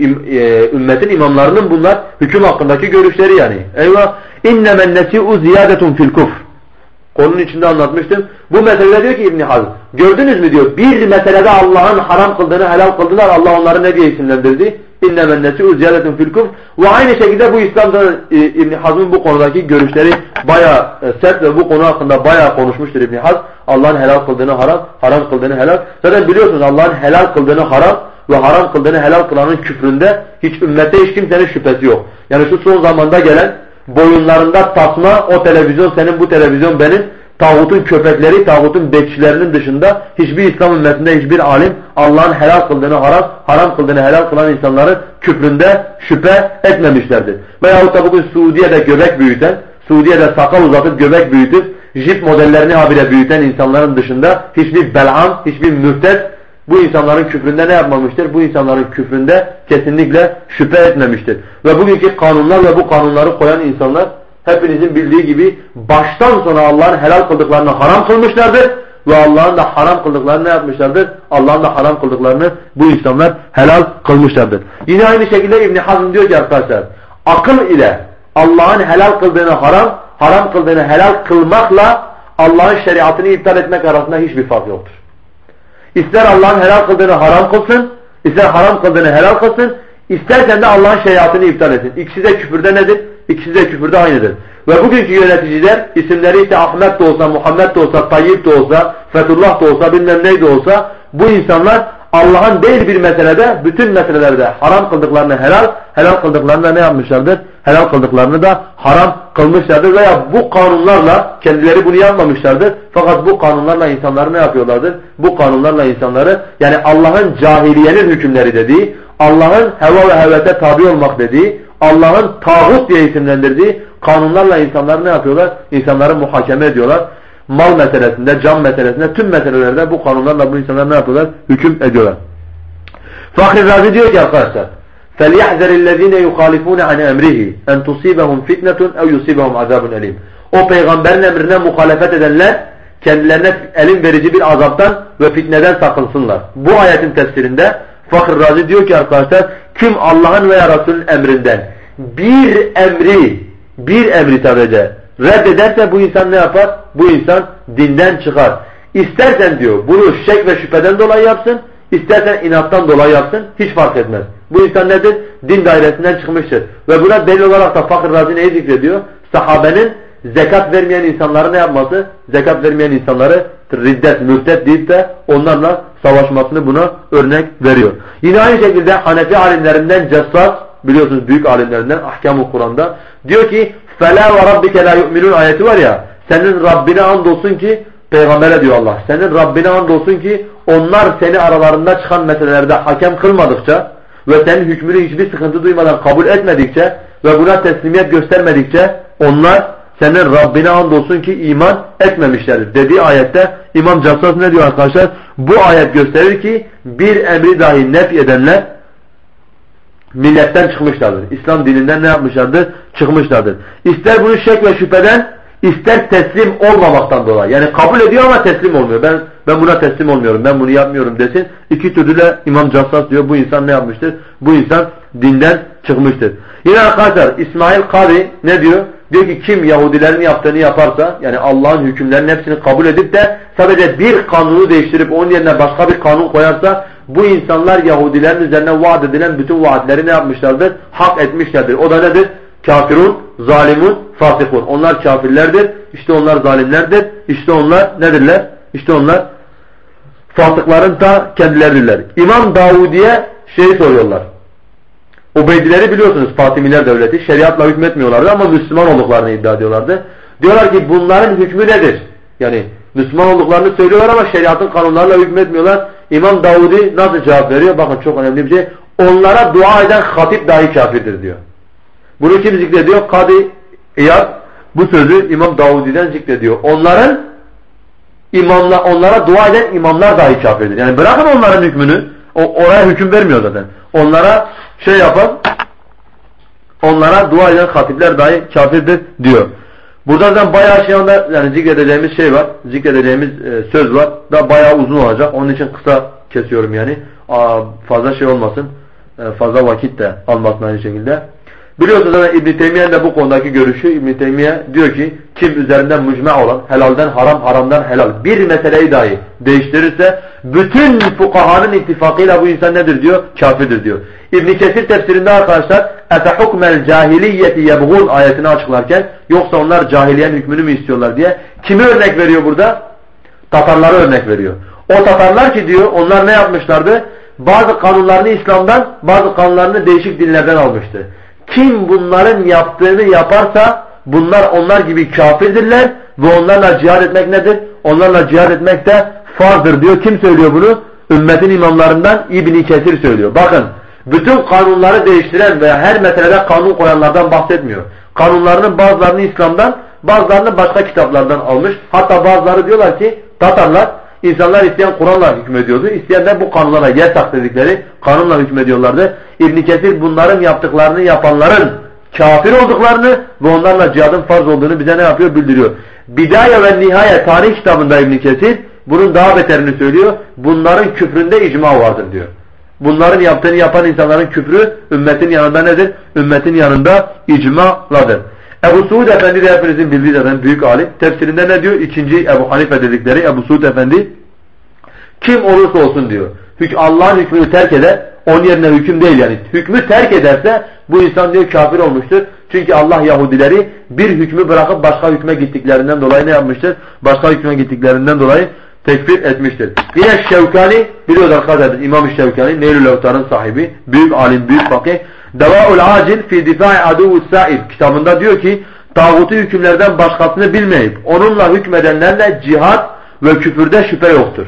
ümmetin imamlarının bunlar hüküm hakkındaki görüşleri yani. Eyvah. İnnemen nesi'u ziyadetun fil kufr. Konunun içinde anlatmıştım. Bu meselede diyor ki İbn Hazm, gördünüz mü diyor, bir meselede Allah'ın haram kıldığını helal kıldılar. Allah onları ne diye isimlendirdi? İnnemen nesi'u ziyadetun fil kufr. Ve aynı şekilde bu İslam'da İbn Hazm'ın bu konudaki görüşleri bayağı sert ve bu konu hakkında bayağı konuşmuştur İbn Hazm. Allah'ın helal kıldığını haram, haram kıldığını helal. Zaten biliyorsunuz Allah'ın helal kıldığını haram ve haram kıldığını helal kılanın küfründe hiç ümmette hiç kimsenin şüphesi yok. Yani şu son zamanda gelen boyunlarında tasma, o televizyon senin, bu televizyon benim, tağutun köpekleri, tağutun bekçilerinin dışında hiçbir İslam ümmetinde hiçbir alim Allah'ın helal kıldığını haram, haram kıldığını helal kılan insanların küfründe şüphe etmemişlerdir. Veyahut da bugün Suudiye'de göbek büyüten, Suudiye'de sakal uzatıp göbek büyütüp jip modellerini habire büyüten insanların dışında hiçbir bel'am, hiçbir müftet bu insanların küfründe ne yapmamıştır? Bu insanların küfründe kesinlikle şüphe etmemiştir. Ve bugünkü kanunlar ve bu kanunları koyan insanlar hepinizin bildiği gibi baştan sona Allah'ın helal kıldıklarını haram kılmışlardır ve Allah'ın da haram kıldıklarını ne yapmışlardır? Allah'ın da haram kıldıklarını bu insanlar helal kılmışlardır. Yine aynı şekilde İbn Hazm diyor ki arkadaşlar, akıl ile Allah'ın helal kıldığını haram, haram kıldığını helal kılmakla Allah'ın şeriatını iptal etmek arasında hiçbir fark yoktur. İster Allah'ın helal kıldığını haram kılsın, ister haram kıldığını helal kılsın, istersen de Allah'ın şeriatını iptal etsin. İkisi de küfürde nedir? İkisi de küfürde aynıdır. Ve bugünkü yöneticiler, isimleri ise Ahmet de olsa, Muhammed de olsa, Tayyip de olsa, Fethullah da olsa, bilmem neydi olsa, bu insanlar Allah'ın değil bir meselede, bütün meselelerde haram kıldıklarını helal, helal kıldıklarını da ne yapmışlardır? Helal kıldıklarını da haram kılmışlardır veya bu kanunlarla kendileri bunu yapmamışlardır. Fakat bu kanunlarla insanları ne yapıyorlardır? Bu kanunlarla insanları, yani Allah'ın cahiliyenin hükümleri dediği, Allah'ın heva ve hevete tabi olmak dediği, Allah'ın tağut diye isimlendirdiği kanunlarla insanları ne yapıyorlar? İnsanları muhakeme ediyorlar. Mal meselesinde, can meselesinde, tüm meselelerde bu kanunlarla bu insanlar ne yapıyorlar? Hüküm ediyorlar. Fahri Razi diyor ki arkadaşlar, فَلْيَحْذَرِ الَّذ۪ينَ يُخَالِفُونَ عَنْ اَمْرِهِ اَنْ تُصِيبَهُمْ فِتْنَةٌ اَوْ يُصِيبَهُمْ عَذَابٌ اَلِيمٌ. O peygamberin emrine muhalefet edenler kendilerine elin verici bir azaptan ve fitneden sakınsınlar. Bu ayetin tefsirinde Fahri Razi diyor ki arkadaşlar, kim Allah'ın veya Resul'ün emrinden bir emri sadece reddederse bu insan ne yapar? Bu insan dinden çıkar. İstersen diyor bunu şek ve şüpheden dolayı yapsın, istersen inattan dolayı yapsın, hiç fark etmez. Bu insan nedir? Din dairesinden çıkmıştır. Ve buna delil olarak da Fahri Razi neyi zikrediyor? Sahabenin zekat vermeyen insanları ne yapması? Zekat vermeyen insanları riddet, mürtet deyip de onlarla savaşmasını buna örnek veriyor. Yine aynı şekilde Hanefi alimlerinden Cessas, biliyorsunuz büyük alimlerinden Ahkam-ı Kur'an'da diyor ki فَلَا وَرَبِّكَ لَا يُؤْمِنُونَ ayeti var ya, senin Rabbine andolsun ki, Peygamber'e diyor Allah, senin Rabbine andolsun ki onlar seni aralarında çıkan meselelerde hakem kılmadıkça ve senin hükmünü hiçbir sıkıntı duymadan kabul etmedikçe ve buna teslimiyet göstermedikçe onlar senin Rabbine andolsun ki iman etmemişlerdir dediği ayette İmam Cassas ne diyor arkadaşlar? Bu ayet gösterir ki bir emri dahi nef edenler milletten çıkmışlardır. İslam dininden ne yapmışlardır? Çıkmışlardır. İster bunu şek ve şüpheden, ister teslim olmamaktan dolayı. Yani kabul ediyor ama teslim olmuyor. Ben buna teslim olmuyorum, ben bunu yapmıyorum desin. İki türlü de İmam Cassas diyor bu insan ne yapmıştır? Bu insan dinden çıkmıştır. Yine arkadaşlar İsmail Kari ne diyor? Diyor ki kim Yahudilerin yaptığını yaparsa, yani Allah'ın hükümlerinin hepsini kabul edip de sadece bir kanunu değiştirip onun yerine başka bir kanun koyarsa bu insanlar Yahudilerin üzerine vaat edilen bütün vaatleri ne yapmışlardır? Hak etmişlerdir. O da nedir? Kafirun, zalimun, fasıkun. Onlar kafirlerdir. İşte onlar zalimlerdir. İşte onlar nedirler? İşte onlar fasıkların ta kendileridirler. İmam Davudi'ye soruyorlar. Ubeydileri biliyorsunuz, Fatimiler devleti. Şeriatla hükmetmiyorlardı ama Müslüman olduklarını iddia ediyorlardı. Diyorlar ki bunların hükmü nedir? Yani Müslüman olduklarını söylüyorlar ama şeriatın kanunlarla hükmetmiyorlar. İmam Davudi nasıl cevap veriyor? Bakın çok önemli bir şey. Onlara dua eden hatip dahi kafirdir diyor. Bunu kim zikrediyor? Kadı İyad bu sözü İmam Davudi'den zikrediyor. Onlara dua eden imamlar dahi kafirdir. Yani bırakın onların hükmünü. Oraya hüküm vermiyor zaten. Onlara onlara dua eden hatipler dahi kafirdir diyor. Burada zaten bayağı yani zikredeceğimiz şey var. Zikredeceğimiz söz var. Da bayağı uzun olacak. Onun için kısa kesiyorum yani. Fazla olmasın. Fazla vakit de almasın aynı şekilde. Biliyorsunuz zaten İbn-i Teymiye'nin de bu konudaki görüşü. İbn-i Teymiye diyor ki kim üzerinden mücme olan, helalden haram, haramdan helal bir meseleyi dahi değiştirirse bütün fukahanın ittifakıyla bu insan nedir diyor? Kafirdir diyor. İbn Kesir tefsirinde arkadaşlar "Efehukmel cahiliyeti yebğun" ayetini açıklarken yoksa onlar cahiliyenin hükmünü mü istiyorlar diye kimi örnek veriyor burada? Tatarları örnek veriyor. O Tatarlar ki diyor onlar ne yapmışlardı? Bazı kanunlarını İslam'dan, bazı kanunlarını değişik dinlerden almıştı. Kim bunların yaptığını yaparsa onlar gibi kafirdirler ve onlarla cihad etmek nedir? Onlarla cihad etmek de farzdır diyor. Kim söylüyor bunu? Ümmetin imamlarından İbn Kesir söylüyor. Bakın bütün kanunları değiştiren veya her meselede kanun koyanlardan bahsetmiyor. Kanunlarının bazılarını İslam'dan, bazılarını başka kitaplardan almış. Hatta bazıları diyorlar ki Tatarlar, insanlar isteyen Kur'an'la hükmediyordu. İsteyenler bu kanunlara yasak dedikleri kanunla hükmediyorlardı. İbn Kesir bunların yaptıklarını yapanların kafir olduklarını ve onlarla cihadın farz olduğunu bize ne yapıyor? Bildiriyor. Bidaye ve Nihaye tarih kitabında İbn Kesir bunun daha beterini söylüyor. Bunların küfründe icma vardır diyor. Bunların yaptığını yapan insanların küfrü ümmetin yanında nedir? Ümmetin yanında icmaladır. Ebu Suud Efendi de hepinizin bildiği zaten büyük alim. Tefsirinde ne diyor? İkinci Ebu Hanife dedikleri Ebu Suud Efendi kim olursa olsun diyor. Allah'ın hükmünü terk eder. Onun yerine hüküm değil yani. Hükmü terk ederse bu insan diyor kafir olmuştur. Çünkü Allah Yahudileri bir hükmü bırakıp başka hükme gittiklerinden dolayı ne yapmıştır? Başka hükme gittiklerinden dolayı tekfir etmiştir. Yine Şevkani, biliyoruz arkadaşlar İmam-ı Şevkani, Neylül Evtar'ın sahibi, büyük alim, büyük fakih. Devâ'ul acil fi difâ'i adûvus sâib kitabında diyor ki, tağutu hükümlerden başkasını bilmeyip onunla hükmedenlerle cihat ve küfürde şüphe yoktur.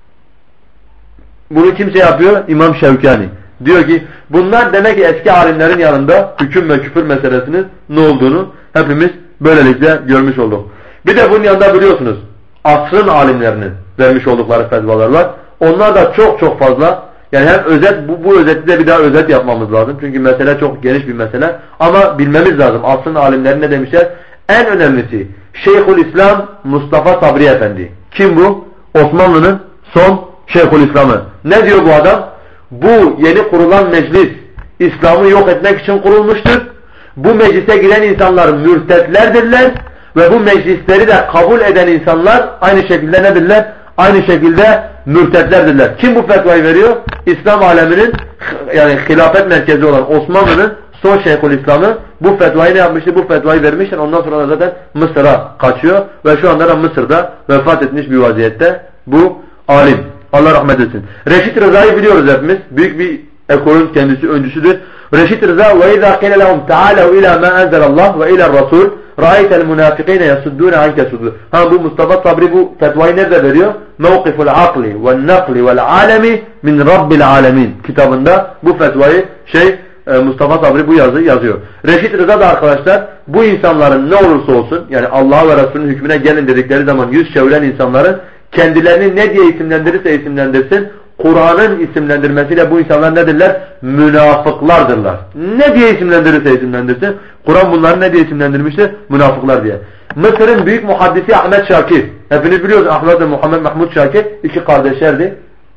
Bunu kimse yapıyor? İmam Şevkani. Diyor ki bunlar demek ki eski alimlerin yanında hüküm ve küfür meselesinin ne olduğunu hepimiz böylelikle görmüş olduk. Bir de bunun yanında biliyorsunuz asrın alimlerinin vermiş oldukları fetvalar var. Onlar da çok çok fazla. Yani hem özet, bu özeti de bir daha özet yapmamız lazım. Çünkü mesele çok geniş bir mesele. Ama bilmemiz lazım. Asrın alimleri ne demişler? En önemlisi Şeyhülislam Mustafa Sabri Efendi. Kim bu? Osmanlı'nın son Şeyhülislam'ı. Ne diyor bu adam? Bu yeni kurulan meclis İslam'ı yok etmek için kurulmuştur. Bu meclise giren insanlar mürtetlerdirler ve bu meclisleri de kabul eden insanlar aynı şekilde nedirler? Aynı şekilde mürtetlerdirler. Kim bu fetvayı veriyor? İslam aleminin yani hilafet merkezi olan Osmanlı'nın son Şeyhülislam'ı bu fetvayı ne yapmıştı? Bu fetvayı vermişler. Ondan sonra da zaten Mısır'a kaçıyor ve şu anda da Mısır'da vefat etmiş bir vaziyette bu alim. Allah rahmet etsin. Reşit Rıza'yı biliyoruz hepimiz. Büyük bir ekolün kendisi öncüsüdür. Reşit Rıza وَاِذَا قِلَ لَهُمْ تَعَالَوْا اِلَى مَا اَنْزَلَ اللّٰهِ وَاِلَى الرَّسُولِ رَأَيْتَ الْمُنَافِقِينَ يَسُدُّونَ عَنْكَ سُدُّ. Bu Mustafa Sabri bu fetvayı nerede veriyor? مَوْقِفُ الْعَقْلِ وَالنَّقْلِ وَالْعَالَمِ مِنْ رَبِّ الْعَالَمِينَ kitabında bu fetvayı Mustafa Sabri bu yazıyı yazıyor. Reşit Rıza da arkadaşlar bu insanların ne olursa olsun yani Allah ve Resulünün hükmüne gelin dedikleri zaman yüz çeviren insanların kendilerini ne diye isimlendirirse isimlendirsin Kur'an'ın isimlendirmesiyle bu insanlar nedirler? Münafıklardırlar. Ne diye isimlendirirse isimlendirsin Kur'an bunları ne diye isimlendirmiştir? Münafıklar diye. Mısır'ın büyük muhaddisi Ahmet Şakir. Hepiniz biliyorsunuz Ahmet ve Muhammed Mahmud Şakir iki kardeşlerdi.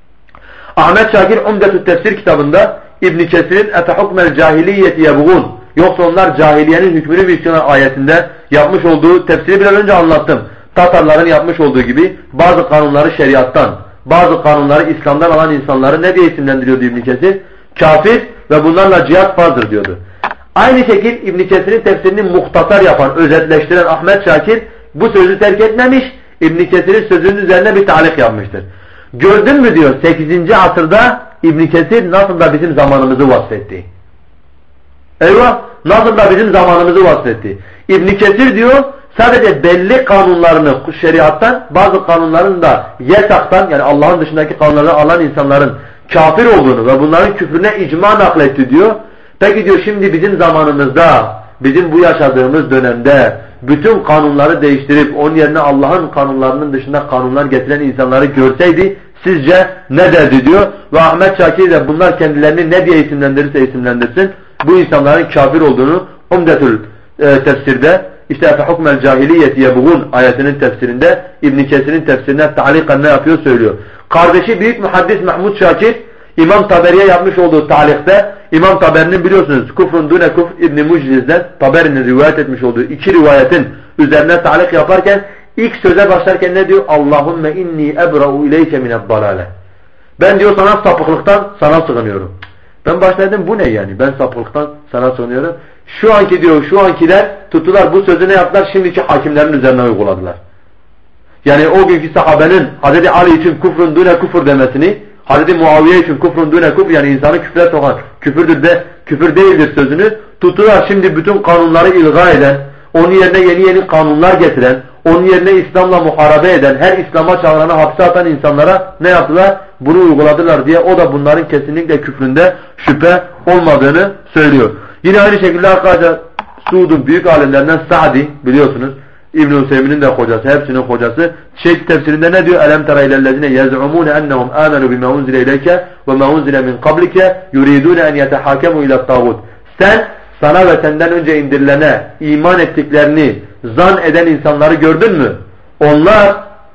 Ahmet Şakir Umdetü Tefsir kitabında İbn Kesir'in Efehukmel Cahiliyeti Yebğun yoksa onlar cahiliyenin hükmünü bilsinler ayetinde yapmış olduğu tefsiri biraz önce anlattım. Tatarların yapmış olduğu gibi bazı kanunları şeriattan, bazı kanunları İslam'dan alan insanları ne diye isimlendiriyordu İbn Kesir? Kafir ve bunlarla cihat farzdır diyordu. Aynı şekil İbn Kesir'in tefsirini muhtasar yapan, özetleştiren Ahmet Şakir bu sözü terk etmemiş, İbn Kesir'in sözünün üzerine bir talik yapmıştır. Gördün mü diyor 8. asırda İbn Kesir nasıl da bizim zamanımızı vasfetti. Eyvah! Nasıl da bizim zamanımızı vasfetti. İbn Kesir diyor sadece belli kanunlarını şeriattan bazı kanunların da yesaktan yani Allah'ın dışındaki kanunları alan insanların kafir olduğunu ve bunların küfrüne icma nakletti diyor. Peki diyor şimdi bizim zamanımızda bizim bu yaşadığımız dönemde bütün kanunları değiştirip onun yerine Allah'ın kanunlarının dışında kanunlar getiren insanları görseydi sizce ne derdi diyor. Ve Ahmet Şakir de bunlar kendilerini ne diye isimlendirirse isimlendirsin bu insanların kafir olduğunu Umdetül Tefsir'de işte Efehukmel Cahiliyeti Yebğun ayetinin tefsirinde İbn Kesir'in tefsirine talikan ne yapıyor söylüyor. Kardeşi büyük muhaddis Mahmud Şakir İmam Taberi'ye yapmış olduğu talikte İmam Taberi'nin biliyorsunuz Kufrun Dune Kufr İbn Mucliz'den Taberi'nin rivayet etmiş olduğu iki rivayetin üzerine talik yaparken ilk söze başlarken ne diyor? Allahümme inni ebra'u ileyke mined-dalale. Ben diyor sana sapıklıktan sana sığınıyorum. Ben başladım bu ne yani? Ben sapıklıktan sana sığınıyorum. Şu anki diyor şu ankiler tuttular bu sözü ne yaptılar? Şimdiki hakimlerin üzerine uyguladılar. Yani o günkü sahabenin Hazreti Ali için kufrun dune kufur demesini Hazreti Muaviye için kufrun dune kufur yani insanı küfre sokan küfürdür de küfür değildir sözünü tuttular şimdi bütün kanunları ilga eden onun yerine yeni kanunlar getiren onun yerine İslam'la muharebe eden her İslam'a çağıranı hapse atan insanlara ne yaptılar? Bunu uyguladılar diye o da bunların kesinlikle küfründe şüphe olmadığını söylüyor. Yine aynı şekilde arkadaşlar Suud'un büyük alimlerinden Sa'di biliyorsunuz İbn-i Hüseyin'in de hocası, hepsinin hocası. Şeyh tefsirinde ne diyor? Elem tera ilellezine yez'umune ennehum amenu bima unzile ileyke ve ma unzile min qablike yuridune en yetehakemu ila tağut. Sen sana ve senden önce indirilene iman ettiklerini zan eden insanları gördün mü? Onlar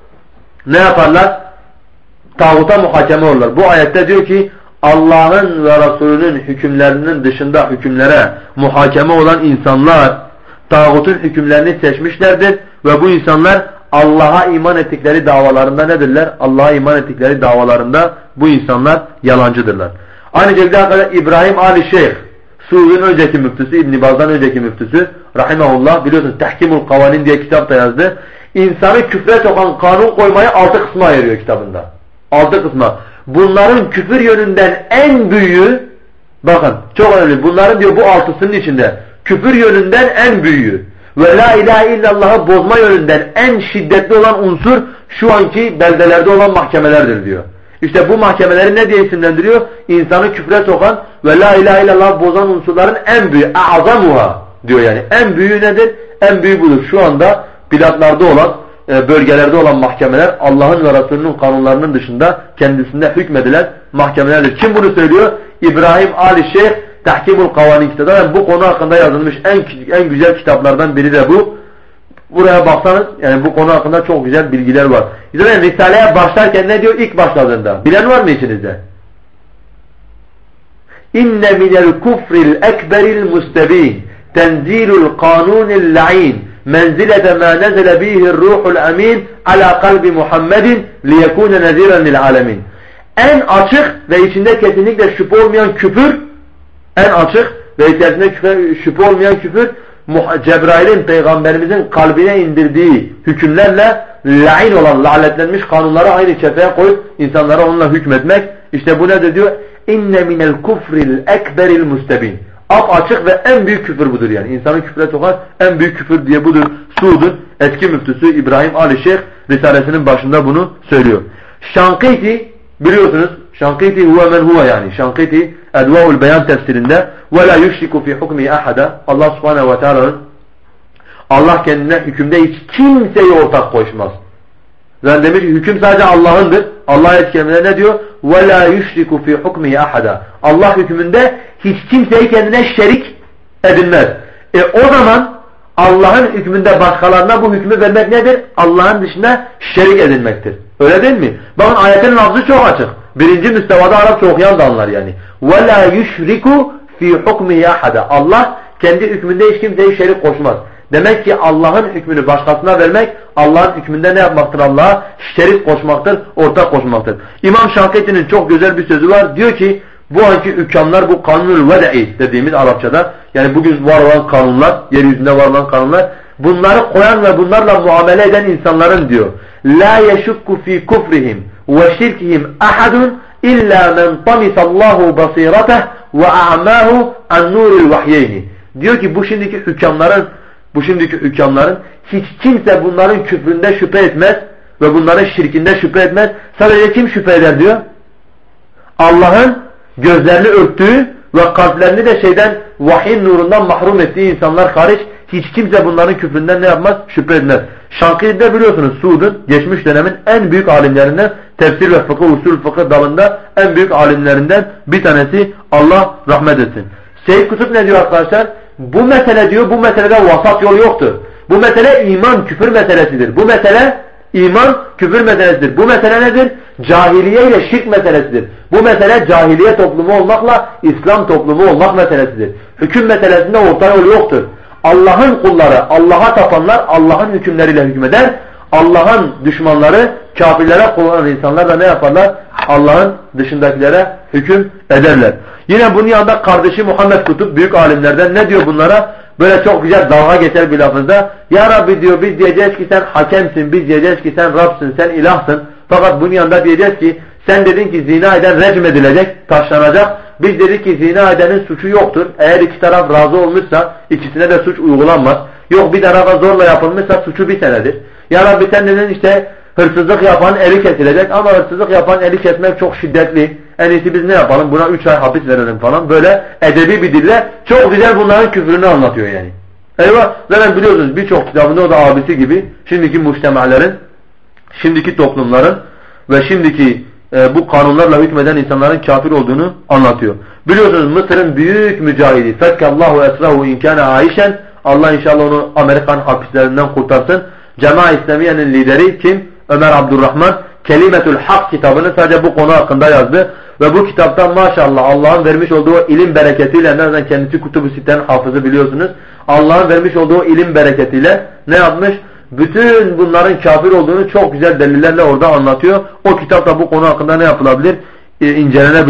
ne yaparlar? Tağuta muhakeme olurlar. Bu ayette diyor ki Allah'ın ve Resulünün hükümlerinin dışında hükümlere muhakeme olan insanlar tağutun hükümlerini seçmişlerdir ve bu insanlar Allah'a iman ettikleri davalarında nedirler? Allah'a iman ettikleri davalarında bu insanlar yalancıdırlar. Aynı şekilde arkadaşlar İbrahim Ali Şeyh Suud'un önceki müftüsü, İbn Baz'dan önceki müftüsü rahimahullah biliyorsunuz Tehkimul Kavanin diye kitap da yazdı. insanı küfre sokan kanun koymayı 6 kısma ayırıyor kitabında. 6 kısma. Bunların küfür yönünden en büyüğü, bakın çok önemli, bunların diyor bu 6'sının içinde küfür yönünden en büyüğü ve la ilahe illallah'ı bozma yönünden en şiddetli olan unsur şu anki beldelerde olan mahkemelerdir diyor. İşte bu mahkemeleri ne diye isimlendiriyor? İnsanı küfre sokan ve la ilahe illallah bozan unsurların en büyüğü, a'zamuha diyor yani. En büyüğü nedir? En büyüğü budur. Şu anda bilatlarda olan, bölgelerde olan mahkemeler Allah'ın ve Resulünün kanunlarının dışında kendisinde hükmedilen mahkemelerdir. Kim bunu söylüyor? İbrahim Ali Şeyh Tahkimul Kavanin kitabı. Yani bu konu hakkında yazılmış en güzel kitaplardan biri de bu. Buraya baksanız yani bu konu hakkında çok güzel bilgiler var. Yani Risale'ye başlarken ne diyor ilk başladığında? Bilen var mı içinizde? İnne minel kufril ekberil mustebin tenzilul kanunil la'in menzilete ma nezele bihi'r ruhul amin ala kalbi Muhammedin liyekune neziren lil alemin. En açık ve içinde kesinlikle şüphe olmayan küfür, en açık ve içerisinde şüphe olmayan küfür, Cebrail'in peygamberimizin kalbine indirdiği hükümlerle la'in olan, lanetlenmiş kanunları aynı kefeye koyup insanlara onunla hükmetmek. İşte bu nedir diyor? İnne minel kufril ekberil mustebin. Açık ve en büyük küfür budur yani. İnsanı küfre sokan en büyük küfür diye budur. Suud'un eski müftüsü İbrahim Ali Şeyh Risalesinin başında bunu söylüyor. Şankiti biliyorsunuz. Şankiti huve men huve yani. Şankiti Edvaul Beyan tefsirinde ve la yushriku fi hukmi ahada. Allah Subhanahu ve Teala'nın Allah kendine hükümde hiç kimseyi ortak koşmaz. Yani demiş ki hüküm sadece Allah'ındır. Allah ayet-i kerimede ne diyor? Ve la yushriku fi hukmi ahada. Allah hükmünde hiç kimseyi kendine şerik edinmez. O zaman Allah'ın hükmünde başkalarına bu hükmü vermek nedir? Allah'ın dışında şerik edinmektir. Öyle değil mi? Bakın ayetin lafzı çok açık. Birinci müstevada Arapça okuyan da anlar yani. وَلَا يُشْرِكُ فِي حُكْمِ يَحَدَ. Allah kendi hükmünde hiç kimseyi şerik koşmaz. Demek ki Allah'ın hükmünü başkasına vermek, Allah'ın hükmünde ne yapmaktır? Allah'a şerik koşmaktır, ortak koşmaktır. İmam Şankiti'nin çok güzel bir sözü var. Diyor ki bu anki hükümler, bu kanunul veda'i dediğimiz Arapçada, yani bugün var olan kanunlar, yeryüzünde var olan kanunlar, bunları koyan ve bunlarla muamele eden insanların diyor la yeşukku fi kufrihim ve şirkihim ahadun illa men tamisallahu basirateh ve a'mahu an nuril vahyeyni. Diyor ki bu şimdiki hükümlerin hiç kimse bunların küfründe şüphe etmez ve bunların şirkinde şüphe etmez. Sadece kim şüphe eder diyor? Allah'ın gözlerini örttüğü ve kalplerini de vahyin nurundan mahrum ettiği insanlar hariç hiç kimse bunların küfründen ne yapmaz? Şüphe etmez. Şankiti'de biliyorsunuz Suud'un geçmiş dönemin en büyük alimlerinden, tefsir ve fıkıh, usul fıkıh dalında en büyük alimlerinden bir tanesi, Allah rahmet etsin. Seyyid Kutup ne diyor arkadaşlar? Bu mesele diyor, bu meselede vasat yol yoktur. Bu mesele iman küfür meselesidir. Bu mesele iman küfür meselesidir. Bu mesele nedir? Cahiliye ile şirk meselesidir. Bu mesele cahiliye toplumu olmakla İslam toplumu olmak meselesidir. Hüküm meselesinde orta yol yoktur. Allah'ın kulları, Allah'a tapanlar Allah'ın hükümleriyle hükmeder. Allah'ın düşmanları, kafirlere kullanan insanlar da ne yaparlar? Allah'ın dışındakilere hüküm ederler. Yine bunun yanında kardeşi Muhammed Kutup büyük alimlerden ne diyor bunlara? Böyle çok güzel dalga geçer bir lafızda. Ya Rabbi diyor biz diyeceğiz ki sen hakemsin, biz diyeceğiz ki sen Rabb'sın, sen ilahsın. Fakat bunun yanında diyeceğiz ki sen dedin ki zina eden recm edilecek, taşlanacak. Biz dedik ki zina edenin suçu yoktur. Eğer iki taraf razı olmuşsa ikisine de suç uygulanmaz. Yok bir tarafa zorla yapılmışsa suçu bir senedir. Ya Rabbi sen dedin işte hırsızlık yapan eli kesilecek ama hırsızlık yapan eli kesmek çok şiddetli. En iyisi biz ne yapalım? Buna 3 ay hapis verelim falan. Böyle edebi bir dille çok güzel bunların küfrünü anlatıyor yani. Eyvah! Zaten biliyorsunuz birçok kitabında o da abisi gibi şimdiki mujtemalerin, şimdiki toplumların ve şimdiki bu kanunlarla hükmeden insanların kafir olduğunu anlatıyor. Biliyorsunuz Mısır'ın büyük mücahidi Fekkallahu esrahu inkâne aişen, Allah inşallah onu Amerikan hapislerinden kurtarsın. Cemaat İslamiye'nin lideri kim? Ömer Abdurrahman Kelimetül Hak kitabını sadece bu konu hakkında yazdı. Ve bu kitaptan maşallah Allah'ın vermiş olduğu ilim bereketiyle, nereden kendisi Kutubu Sitte'nin hafızı biliyorsunuz. Allah'ın vermiş olduğu ilim bereketiyle ne yapmış? Bütün bunların kafir olduğunu çok güzel delillerle orada anlatıyor. O kitapta bu konu hakkında ne yapılabilir? İncelenebilir.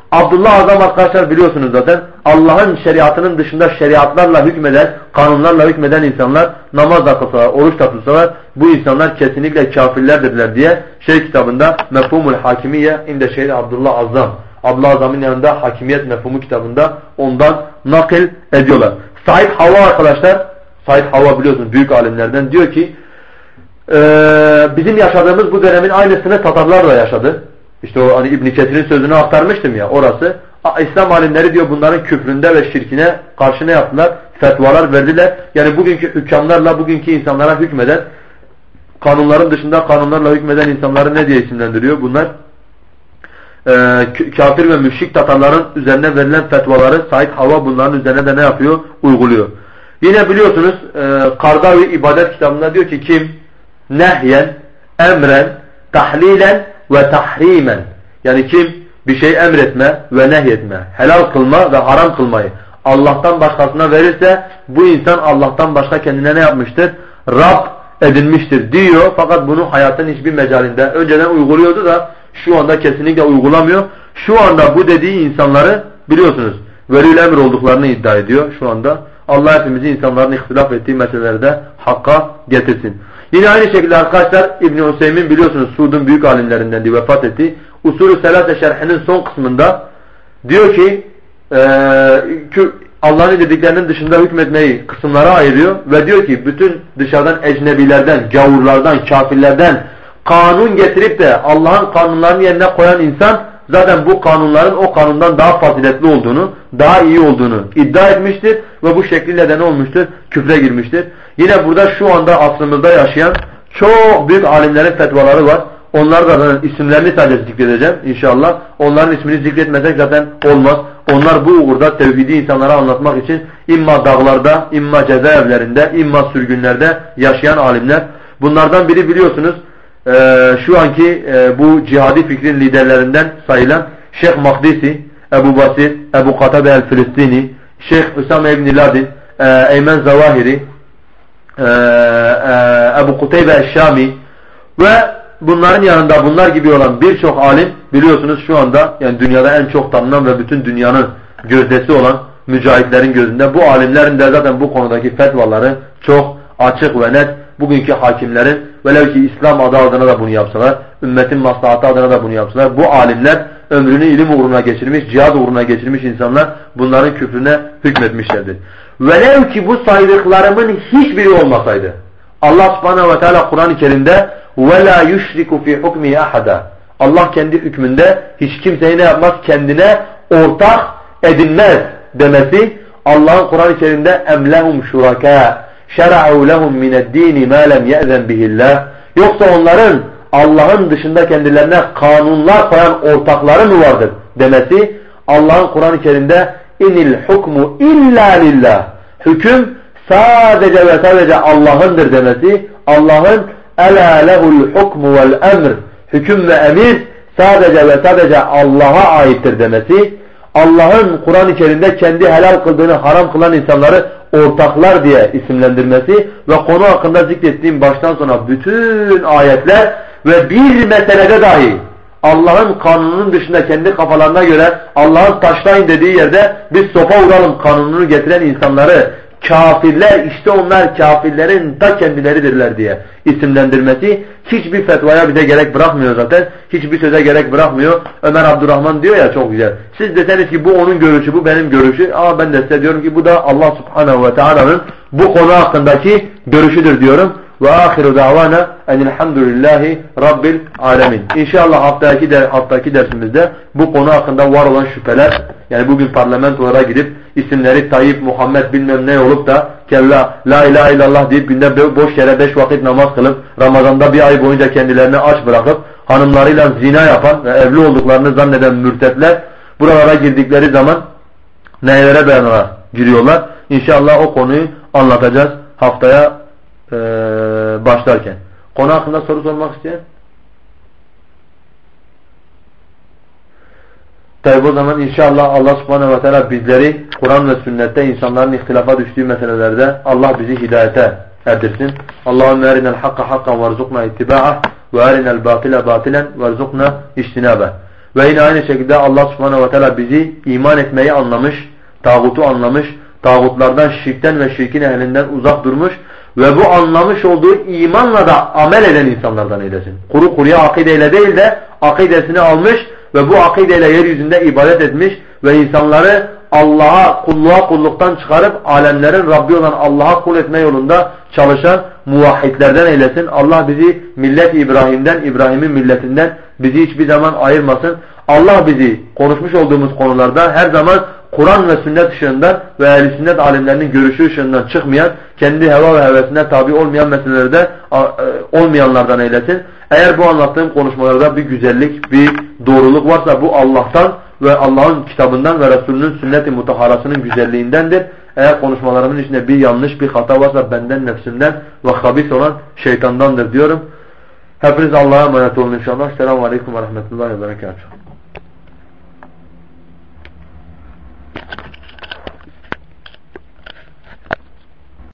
Abdullah Azam arkadaşlar biliyorsunuz zaten Allah'ın şeriatının dışında şeriatlarla hükmeden, kanunlarla hükmeden insanlar namaz da kılsalar, oruç da tutsalar bu insanlar kesinlikle kafirlerdirler diye kitabında Mefhumul Hakimiyye inde Şeyh Abdullah Azam. Abdullah Azam'ın yanında Hakimiyet Mefhumu kitabında ondan nakil ediyorlar. Said Havva arkadaşlar, Said Havva biliyorsunuz büyük alimlerden diyor ki bizim yaşadığımız bu dönemin aynısını Tatarlar da yaşadı. İşte o hani İbn Kesir'in sözünü aktarmıştım ya orası. İslam alimleri diyor bunların küfründe ve şirkine karşı ne yaptılar? Fetvalar verdiler. Yani bugünkü hükümlerle bugünkü insanlara hükmeden, kanunların dışında kanunlarla hükmeden insanları ne diye isimlendiriyor? Bunlar kafir ve müşrik Tatarların üzerine verilen fetvaları Said Havva bunların üzerine de ne yapıyor? Uyguluyor. Yine biliyorsunuz Kardavi ibadet kitabında diyor ki kim nehyen, emren, tahlilen ve tahrimen yani kim bir şey emretme ve nehyetme, helal kılma ve haram kılmayı Allah'tan başkasına verirse bu insan Allah'tan başka kendine ne yapmıştır? Rab edinmiştir diyor. Fakat bunu hayatın hiçbir mecalinde önceden uyguluyordu da şu anda kesinlikle uygulamıyor. Şu anda bu dediği insanları biliyorsunuz velil emir olduklarını iddia ediyor şu anda. Allah hepimizi insanların ihtilaf ettiği meselelerde hakka getirsin. Yine aynı şekilde arkadaşlar İbn Hüseyin biliyorsunuz Suud'un büyük alimlerinden diye vefat etti. Usulü Selase şerhinin son kısmında diyor ki Allah'ın dediklerinin dışında hükmetmeyi kısımlara ayırıyor ve diyor ki bütün dışarıdan ecnebilerden, gavurlardan, kafirlerden kanun getirip de Allah'ın kanunlarının yerine koyan insan zaten bu kanunların o kanundan daha faziletli olduğunu, daha iyi olduğunu iddia etmiştir ve bu şekilde de ne olmuştur? Küfre girmiştir. Yine burada şu anda asrımızda yaşayan çok büyük alimlerin fetvaları var. Onlar da isimlerini sadece zikredeceğim inşallah. Onların ismini zikretmesek zaten olmaz. Onlar bu uğurda tevhidi insanlara anlatmak için imma dağlarda, imma cezaevlerinde, imma sürgünlerde yaşayan alimler. Bunlardan biri biliyorsunuz şu anki bu cihadi fikrin liderlerinden sayılan Şeyh Makdisi, Ebu Basir, Ebu Katabe el-Filistini, Şeyh Üsame İbn Ladin, Eymen Zavahiri, Ebu Kuteybe el-Şami ve bunların yanında bunlar gibi olan birçok alim biliyorsunuz şu anda yani dünyada en çok tanınan ve bütün dünyanın gözdesi olan mücahitlerin gözünde bu alimlerin de zaten bu konudaki fetvaları çok açık ve net. Bugünkü hakimlerin velev ki İslam adı adına da bunu yapsalar, ümmetin maslahatı adına da bunu yapsalar, bu alimler ömrünü ilim uğruna geçirmiş, cihad uğruna geçirmiş insanlar bunların küfrüne hükmetmişlerdir. Velev ki bu saydıklarımın hiçbiri olmasaydı, Allah subhanehu ve teala Kur'an-ı Kerim'de وَلَا يُشْرِكُ فِي حُكْمِهِ أَحَدًا Allah kendi hükmünde hiç kimseyi ne yapmaz? Kendine ortak edinmez demesi Allah'ın Kur'an-ı Kerim'de اَمْ لَهُمْ شُرَكَاءَ شَرَعُوا لَهُمْ مِنَ الدِّينِ مَا لَمْ يَأْذَنْ بِهِ اللّٰهِ Yoksa onların Allah'ın dışında kendilerine kanunlar koyan ortakları mı vardır demesi Allah'ın Kur'an-ı Kerim'de اِنِ الْحُكْمُ اِلَّا لِلّٰهِ Hüküm sadece ve sadece Allah'ındır demesi Allah'ın اَلَا لَهُ الْحُكْمُ وَالْاَمْرِ Hüküm ve emir sadece ve sadece Allah'a aittir demesi Allah'ın Kur'an-ı Kerim'de kendi helal kıldığını haram kılan insanları ortaklar diye isimlendirmesi ve konu hakkında zikrettiğim baştan sona bütün ayetler ve bir meselede dahi Allah'ın kanununun dışında kendi kafalarına göre Allah'ın taşlayın dediği yerde biz sopa vuralım kanununu getiren insanları kafirler işte onlar kafirlerin ta kendileridirler diye isimlendirmesi hiçbir fetvaya bize gerek bırakmıyor zaten. Hiçbir söze gerek bırakmıyor. Ömer Abdurrahman diyor ya çok güzel. Siz deseniz ki bu onun görüşü, bu benim görüşü. Ama ben de size diyorum ki bu da Allah Subhanahu ve Taala'nın bu konu hakkındaki görüşüdür diyorum. Ve ahiru davana enilhamdülillahi rabbil alemin. İnşallah haftaki dersimizde bu konu hakkında var olan şüpheler yani bugün parlamentolara gidip isimleri Tayyip, Muhammed bilmem ne olup da la ilahe illallah deyip günde boş yere 5 vakit namaz kılıp Ramazan'da bir ay boyunca kendilerini aç bırakıp hanımlarıyla zina yapan ve evli olduklarını zanneden mürtetler buralara girdikleri zaman nelere dayanarak giriyorlar. İnşallah o konuyu anlatacağız haftaya başlarken. Konu hakkında soru sormak isteyen? Tabi o zaman inşallah Allah subhanehu ve teala bizleri Kur'an ve sünnette insanların ihtilafa düştüğü meselelerde Allah bizi hidayete erdirsin. Allahümme erinel hakka hakkan verzukna ittiba'ah ve erinel batile batilen verzukna iştinabe. Ve yine aynı şekilde Allah subhanehu ve teala bizi iman etmeyi anlamış, tağutu anlamış, tağutlardan, şirkten ve şirkin ehlinden uzak durmuş ve bu anlamış olduğu imanla da amel eden insanlardan eylesin. Kuru kuruya akideyle değil de akidesini almış ve bu akideyle yeryüzünde ibadet etmiş ve insanları Allah'a, kulluğa kulluktan çıkarıp alemlerin Rabbi olan Allah'a kul etme yolunda çalışan muvahhidlerden eylesin. Allah bizi millet-i İbrahim'den, İbrahim'in milletinden bizi hiçbir zaman ayırmasın. Allah bizi konuşmuş olduğumuz konularda her zaman Kur'an ve sünnet ışığından ve ehl-i sünnet alimlerinin görüşü ışığından çıkmayan, kendi heva ve hevesine tabi olmayan meselelerde olmayanlardan eylesin. Eğer bu anlattığım konuşmalarda bir güzellik, bir doğruluk varsa bu Allah'tan ve Allah'ın kitabından ve Resulünün sünnet-i mutaharasının güzelliğindendir. Eğer konuşmalarımın içinde bir yanlış, bir hata varsa benden, nefsimden ve habis olan şeytandandır diyorum. Hepiniz Allah'a emanet olun inşallah. Selamun Aleyküm ve Rahmetullahi ve Berekatuhu.